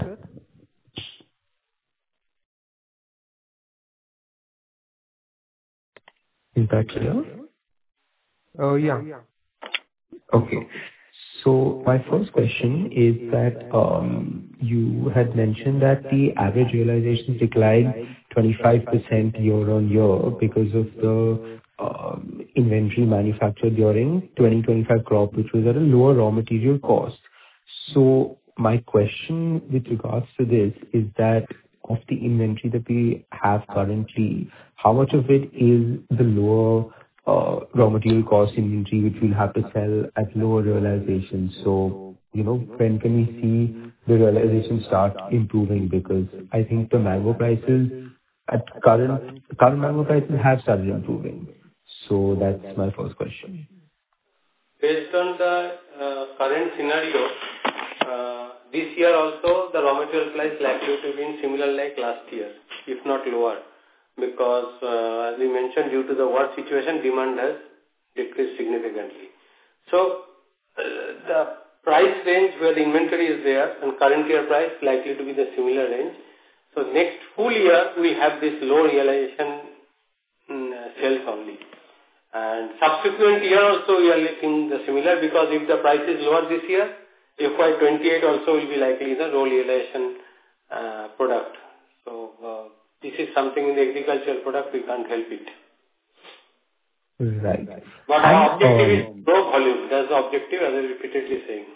Is that clear? Yeah. Okay. So my first question is that you had mentioned that the average realization declined 25% year-on-year because of the inventory manufactured during 2025 crop, which was at a lower raw material cost. So my question with regards to this is that of the inventory that we have currently, how much of it is the lower raw material cost inventory, which we'll have to sell at lower realization? So, when can we see the realization start improving? Because I think the mango prices at current mango prices have started improving. So that's my first question. Based on the current scenario, this year also the raw material price likely to be similar like last year, if not lower. Because as we mentioned, due to the war situation, demand has decreased significantly. So the price range where the inventory is there and current year price likely to be the similar range. So next full year we have this low realization sales only. And subsequent year also we are looking the similar, because if the price is lower this year, FY28 also will be likely the low realization product. So this is something in the agricultural product, we can't help it. Right. But our objective is grow volume. That's the objective, as I repeatedly saying.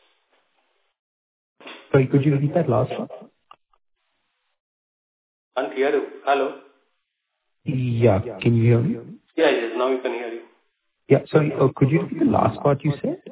Sorry, could you repeat that last one? Can't hear you. Hello? Yeah, can you hear me? Yeah, yes, now we can hear you. Yeah, sorry, could you repeat the last part you said?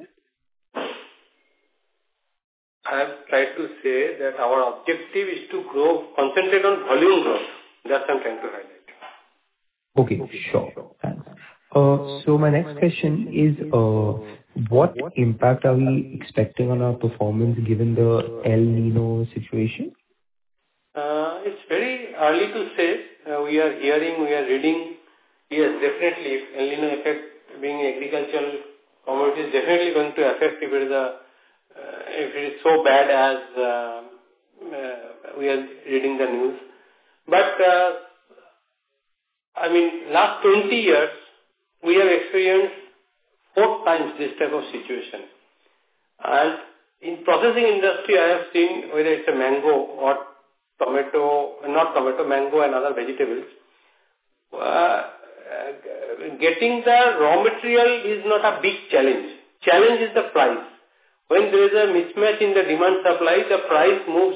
I have tried to say that our objective is to concentrate on volume growth. That's what I'm trying to highlight. Okay, sure. Thanks. So my next question is, what impact are we expecting on our performance given the El Nino situation? It's very early to say. We are hearing, we are reading. Yes, definitely, if El Nino effect being agricultural commodity is definitely going to affect if it is so bad as we are reading the news. But, last 20 years, we have experienced 4 times this type of situation. And in processing industry, I have seen whether it's a mango or mango and other vegetables, getting the raw material is not a big challenge. Challenge is the price. When there is a mismatch in the demand supply, the price moves,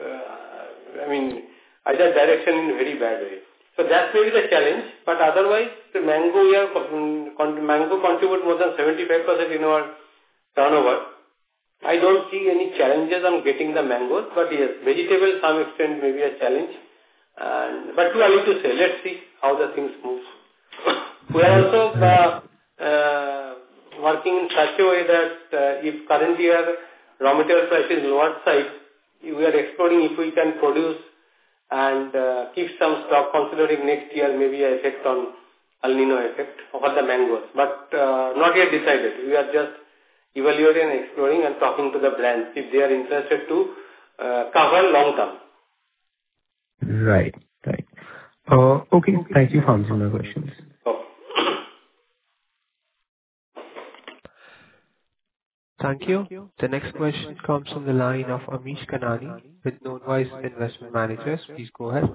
either direction in a very bad way. So that's maybe the challenge. But otherwise, the mango contribute more than 75% in our turnover. I don't see any challenges on getting the mangoes, but yes, vegetables some extent may be a challenge. But too early to say. Let's see how the things move. We are also working in such a way that if current year raw material price is lower side, we are exploring if we can produce and keep some stock considering next year maybe an effect on El Nino effect for the mangoes. But not yet decided. We are just evaluating and exploring and talking to the brands if they are interested to cover long term. Right. Okay. Thank you for answering my questions. Thank you. The next question comes from the line of Amish Kanani with Knowise Investment Managers. Please go ahead.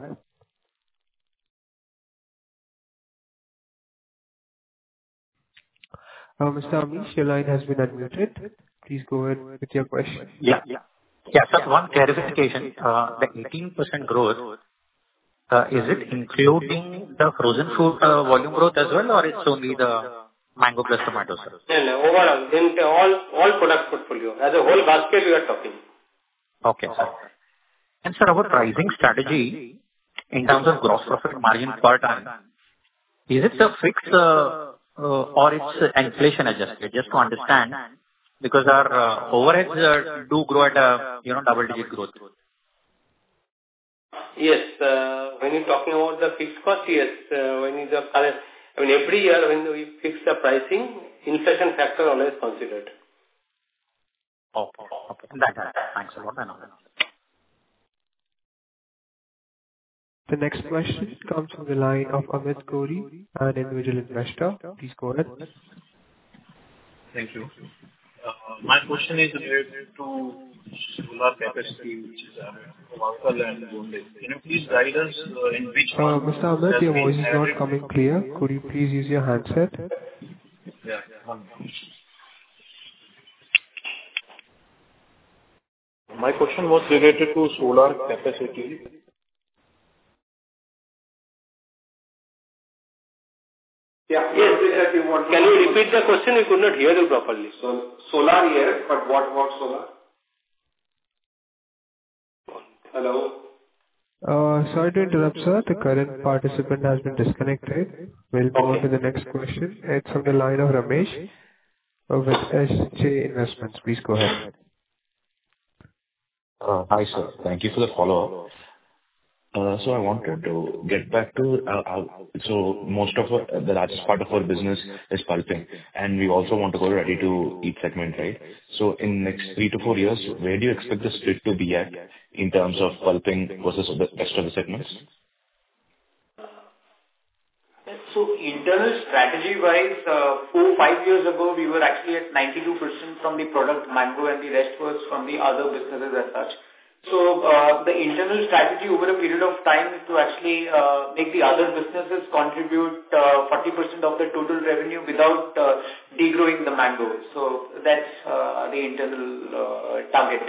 Mr. Amish, your line has been unmuted. Please go ahead with your question. Yeah, sir, one clarification. The 18% growth, is it including the frozen food volume growth as well, or it's only the mango plus tomato, sir? No, overall, then all product portfolio. As a whole basket we are talking. Okay, sir. And sir, our pricing strategy in terms of gross profit margin per ton, is it a fixed or it's inflation adjusted? Just to understand, because our overheads do grow at a double-digit growth. Yes, when you're talking about the fixed cost, yes. Every year when we fix the pricing, inflation factor always considered. Okay. Thanks a lot. The next question comes from the line of Amit Gori, an individual investor. Please go ahead. Thank you. My question is related to solar capacity, which is Warangal and Gondia. Can you please guide us in which one? Mr. Amit, your voice is not coming clear. Could you please use your handset? Yeah. My question was related to solar capacity. Yeah. Yes, can you repeat the question? We could not hear you properly. So, solar, yes, but what about solar? Hello? Sorry to interrupt, sir. The current participant has been disconnected. We'll move on to the next question. It's from the line of Ramesh with SJ Investments. Please go ahead. Hi, sir. Thank you for the follow-up. So I wanted to get back to, so most of the largest part of our business is pulping, and we also want to go ready-to-eat segment, right? So in next 3 to 4 years, where do you expect the split to be at in terms of pulping versus the rest of the segments? So internal strategy-wise, 4-5 years ago, we were actually at 92% from the product mango, and the rest was from the other businesses as such. So the internal strategy over a period of time is to actually make the other businesses contribute 40% of the total revenue without degrowing the mango. So that's the internal target.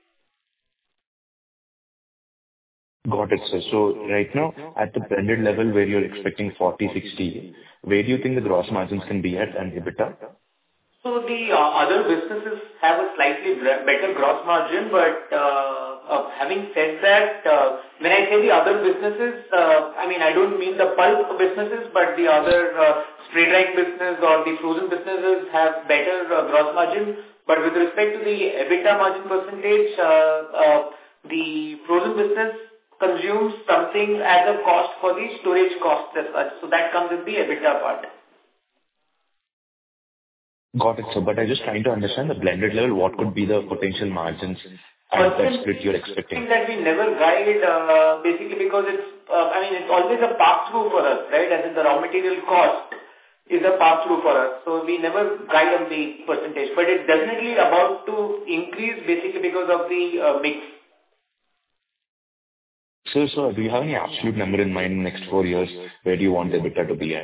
Got it, sir. So right now, at the blended level where you're expecting 40-60, where do you think the gross margins can be at and EBITDA? So the other businesses have a slightly better gross margin, but having said that, when I say the other businesses, I don't mean the pulp businesses, but the other spray drying business or the frozen businesses have better gross margin. But with respect to the EBITDA margin percentage, the frozen business consumes something as a cost for the storage cost as such. So that comes in the EBITDA part. Got it, sir. But I'm just trying to understand the blended level. What could be the potential margins and the split you're expecting? I think that we never guide, basically because it's always a pass-through for us, right? As in the raw material cost is a pass-through for us. So we never guide on the percentage. But it's definitely about to increase basically because of the mix. So do you have any absolute number in mind in the next 4 years? Where do you want the EBITDA to be at?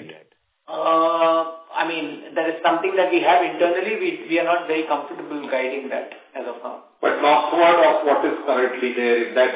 That is something that we have internally. We are not very comfortable guiding that as of now. But not more of what is currently there, if that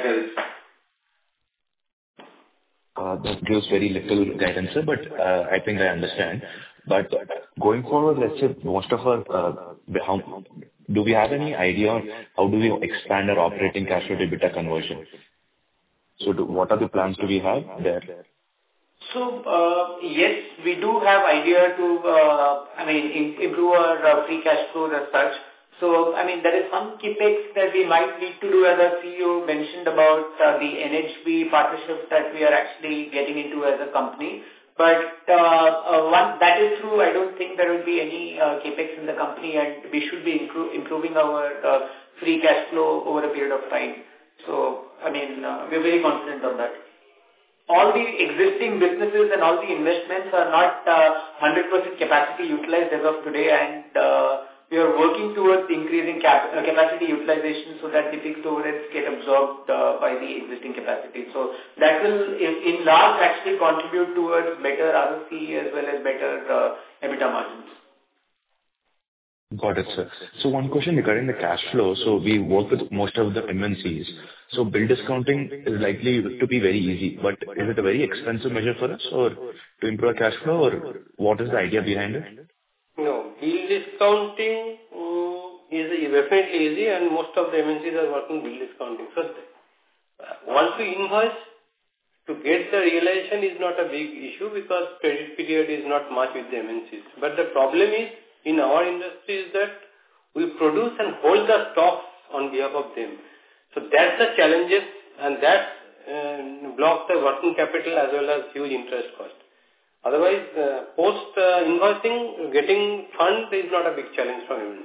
helps. That gives very little guidance, sir, but I think I understand. But going forward, let's say most of our, do we have any idea on how do we expand our operating cash flow to EBITDA conversion? So what are the plans do we have there? So, yes, we do have idea to, improve our free cash flow as such. So, I mean, there is some capex that we might need to do, as our CEO mentioned about the NHB partnership that we are actually getting into as a company. But once that is through, I don't think there will be any capex in the company, and we should be improving our free cash flow over a period of time. So, I mean, we're very confident on that. All the existing businesses and all the investments are not 100% capacity utilized as of today, and we are working towards increasing capacity utilization so that the fixed overheads get absorbed by the existing capacity. So that will, in large, actually contribute towards better ROC as well as better EBITDA margins. Got it, sir. So one question regarding the cash flow. So we work with most of the MNCs. So bill discounting is likely to be very easy, but is it a very expensive measure for us or to improve our cash flow, or what is the idea behind it? No, bill discounting is definitely easy, and most of the MNCs are working bill discounting. So once we invoice, to get the realization is not a big issue because credit period is not much with the MNCs. But the problem is, in our industry, is that we produce and hold the stocks on behalf of them. So that's the challenges, and that blocks the working capital as well as huge interest cost. Otherwise, post-invoicing, getting funds is not a big challenge for MNC.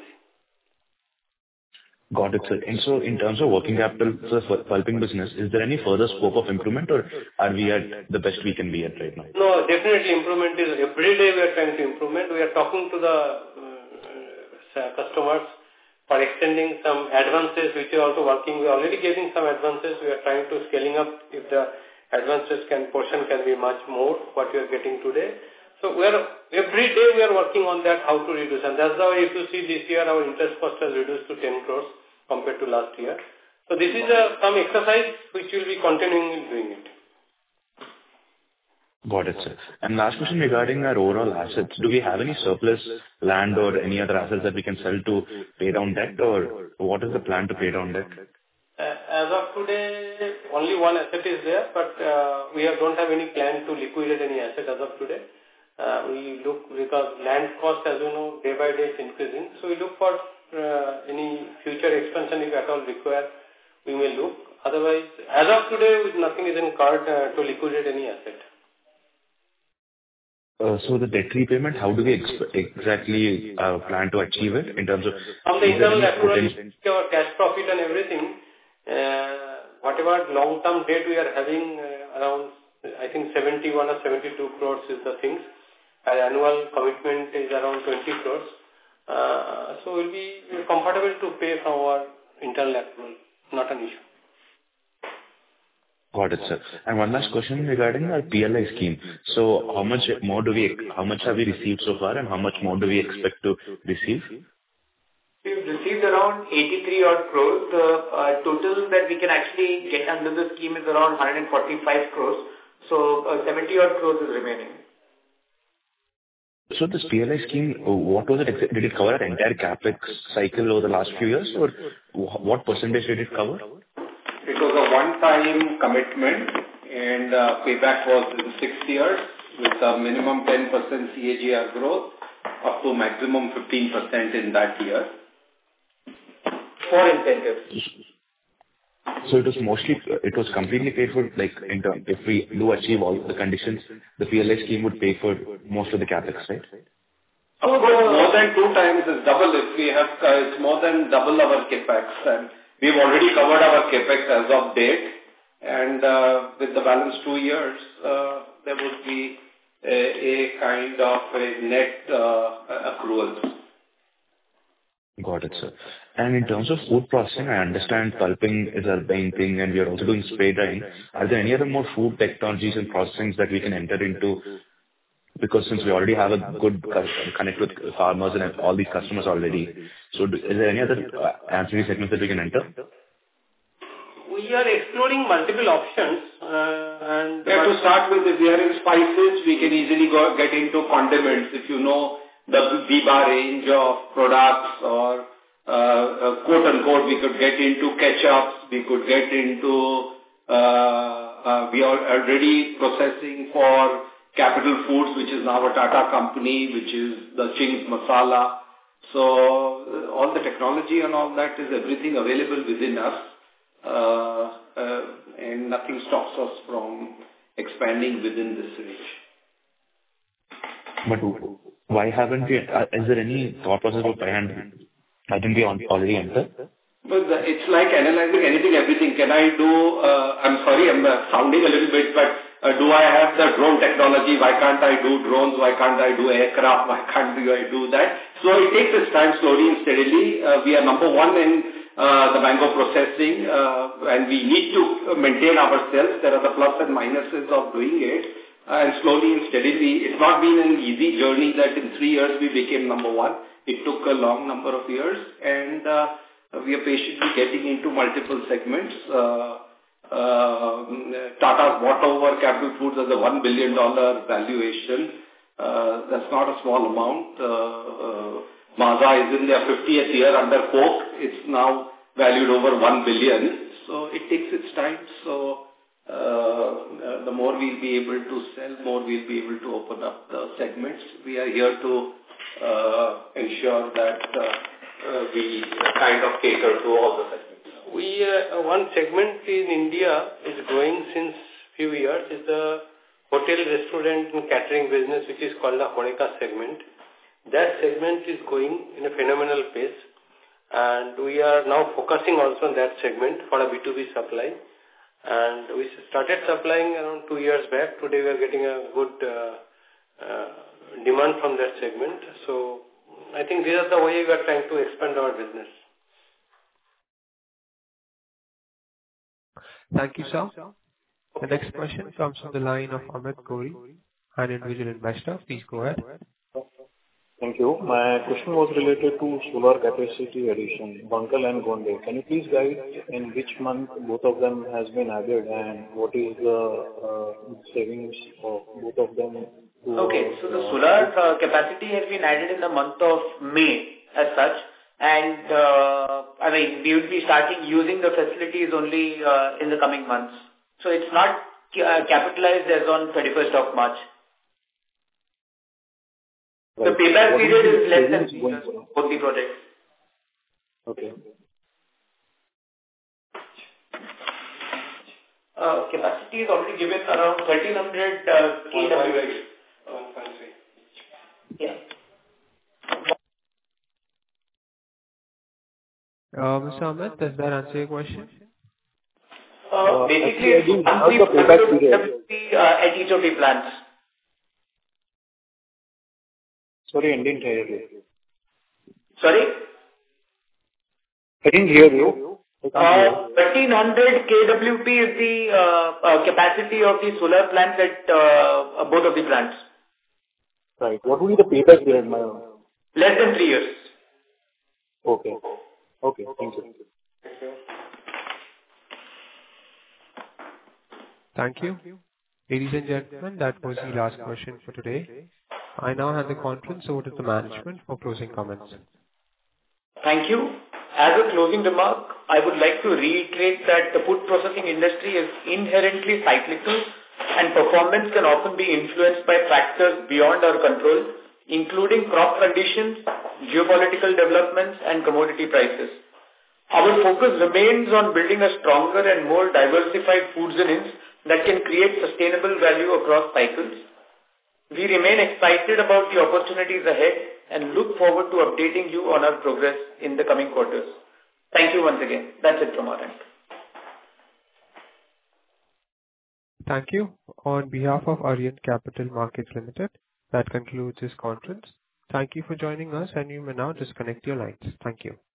Got it, sir. And so in terms of working capital for pulping business, is there any further scope of improvement, or are we at the best we can be at right now? No, definitely improvement is every day we are trying to implement. We are talking to the customers for extending some advances, which are also working. We are already getting some advances. We are trying to scaling up if the advances portion can be much more what we are getting today. So every day we are working on that, how to reduce. And that's how, if you see this year, our interest cost has reduced to 10 crores compared to last year. So this is some exercise which will be continuing in doing it. Got it, sir. And last question regarding our overall assets. Do we have any surplus land or any other assets that we can sell to pay down debt, or what is the plan to pay down debt? As of today, only one asset is there, but we don't have any plan to liquidate any asset as of today. We look, because land cost, as you know, day by day is increasing. So we look for any future expansion if at all required, we may look. Otherwise, as of today, nothing is in card to liquidate any asset. So the debt repayment, how do we exactly plan to achieve it in terms of... From the internal accrual, our cash profit and everything, whatever long-term debt we are having, around, I think 71 or 72 crores is the things. Our annual commitment is around 20 crores. So we'll be comfortable to pay from our internal accrual, not an issue. Got it, sir. And one last question regarding our PLI scheme. So how much have we received so far, and how much more do we expect to receive? We've received around 83 odd crores. The total that we can actually get under the scheme is around 145 crores. So 70 odd crores is remaining. So this PLI scheme, what was it? Did it cover our entire capex cycle over the last few years, or what percentage did it cover? It was a one-time commitment, and payback was in 6 years with a minimum 10% CAGR growth up to maximum 15% in that year. For incentives. So it was completely paid for, like, if we do achieve all the conditions, the PLI scheme would pay for most of the capex, right? Of course, more than 2 times is double. If we have, it's more than double our capex, and we've already covered our capex as of date, and with the balance 2 years, there would be a kind of a net accrual. Got it, sir. And in terms of food processing, I understand pulping is our main thing, and we are also doing spray drying. Are there any other more food technologies and processings that we can enter into? Because since we already have a good connect with farmers and all these customers already, so is there any other ancillary segments that we can enter? We are exploring multiple options. And to start with, if we are in spices, we can easily get into condiments. If you know the Biba range of products, or quote unquote, we could get into ketchups, we could get into, we are already processing for Capital Foods, which is now a Tata company, which is the Ching's Masala. So all the technology and all that is everything available within us, and nothing stops us from expanding within this range. But why haven't we, is there any thought process of and I think we already entered? But it's like analyzing anything, everything. Can I do, I'm sorry, I'm sounding a little bit, but do I have the drone technology? Why can't I do drones? Why can't I do aircraft? Why can't I do that? So it takes its time slowly and steadily. We are number one in the mango processing, and we need to maintain ourselves. There are the plus and minuses of doing it. And slowly and steadily, it's not been an easy journey that in 3 years we became number one. It took a long number of years, and we are patiently getting into multiple segments. Tata's bought over Capital Foods as a $1 billion valuation. That's not a small amount. Maaza is in their 50th year under Coke. It's now valued over $1 billion. So it takes its time. So the more we'll be able to sell, more we'll be able to open up the segments. We are here to ensure that we kind of cater to all the segments. One segment in India is growing since few years is the hotel, restaurant and catering business, which is called the HoReCa segment. That segment is going in a phenomenal pace, and we are now focusing also on that segment for a B2B supply. And we started supplying around 2 years back. Today we are getting a good demand from that segment. So I think this is the way we are trying to expand our business. Thank you, sir. The next question comes from the line of Amit Gori, an individual investor. Please go ahead. Thank you. My question was related to solar capacity addition, Bankal and Gonde. Can you please guide in which month both of them has been added and what is the savings of both of them? Okay, so the solar capacity has been added in the month of May as such, and I mean, we will be starting using the facilities only in the coming months. So it's not capitalized as on 31st of March. Right. The payback period is less than 3 years for both the projects. Okay. Capacity is already given around 1300 kWh. Yeah. Mr. Ahmed, does that answer your question? Basically, it's monthly at each of the plants. Sorry, I didn't hear you. Sorry? I didn't hear you. 1300 kWp is the capacity of the solar plants at both of the plants. Right. What will be the payback period? Less than 3 years. Okay. Okay, thank you. Thank you. Ladies and gentlemen, that was the last question for today. I now hand the conference over to the management for closing comments. Thank you. As a closing remark, I would like to reiterate that the food processing industry is inherently cyclical and performance can often be influenced by factors beyond our control, including crop conditions, geopolitical developments, and commodity prices. Our focus remains on building a stronger and more diversified foods unit that can create sustainable value across cycles. We remain excited about the opportunities ahead and look forward to updating you on our progress in the coming quarters. Thank you once again. That's it from our end. Thank you. On behalf of Arihant Capital Markets Limited, that concludes this conference. Thank you for joining us, and you may now disconnect your lines. Thank you.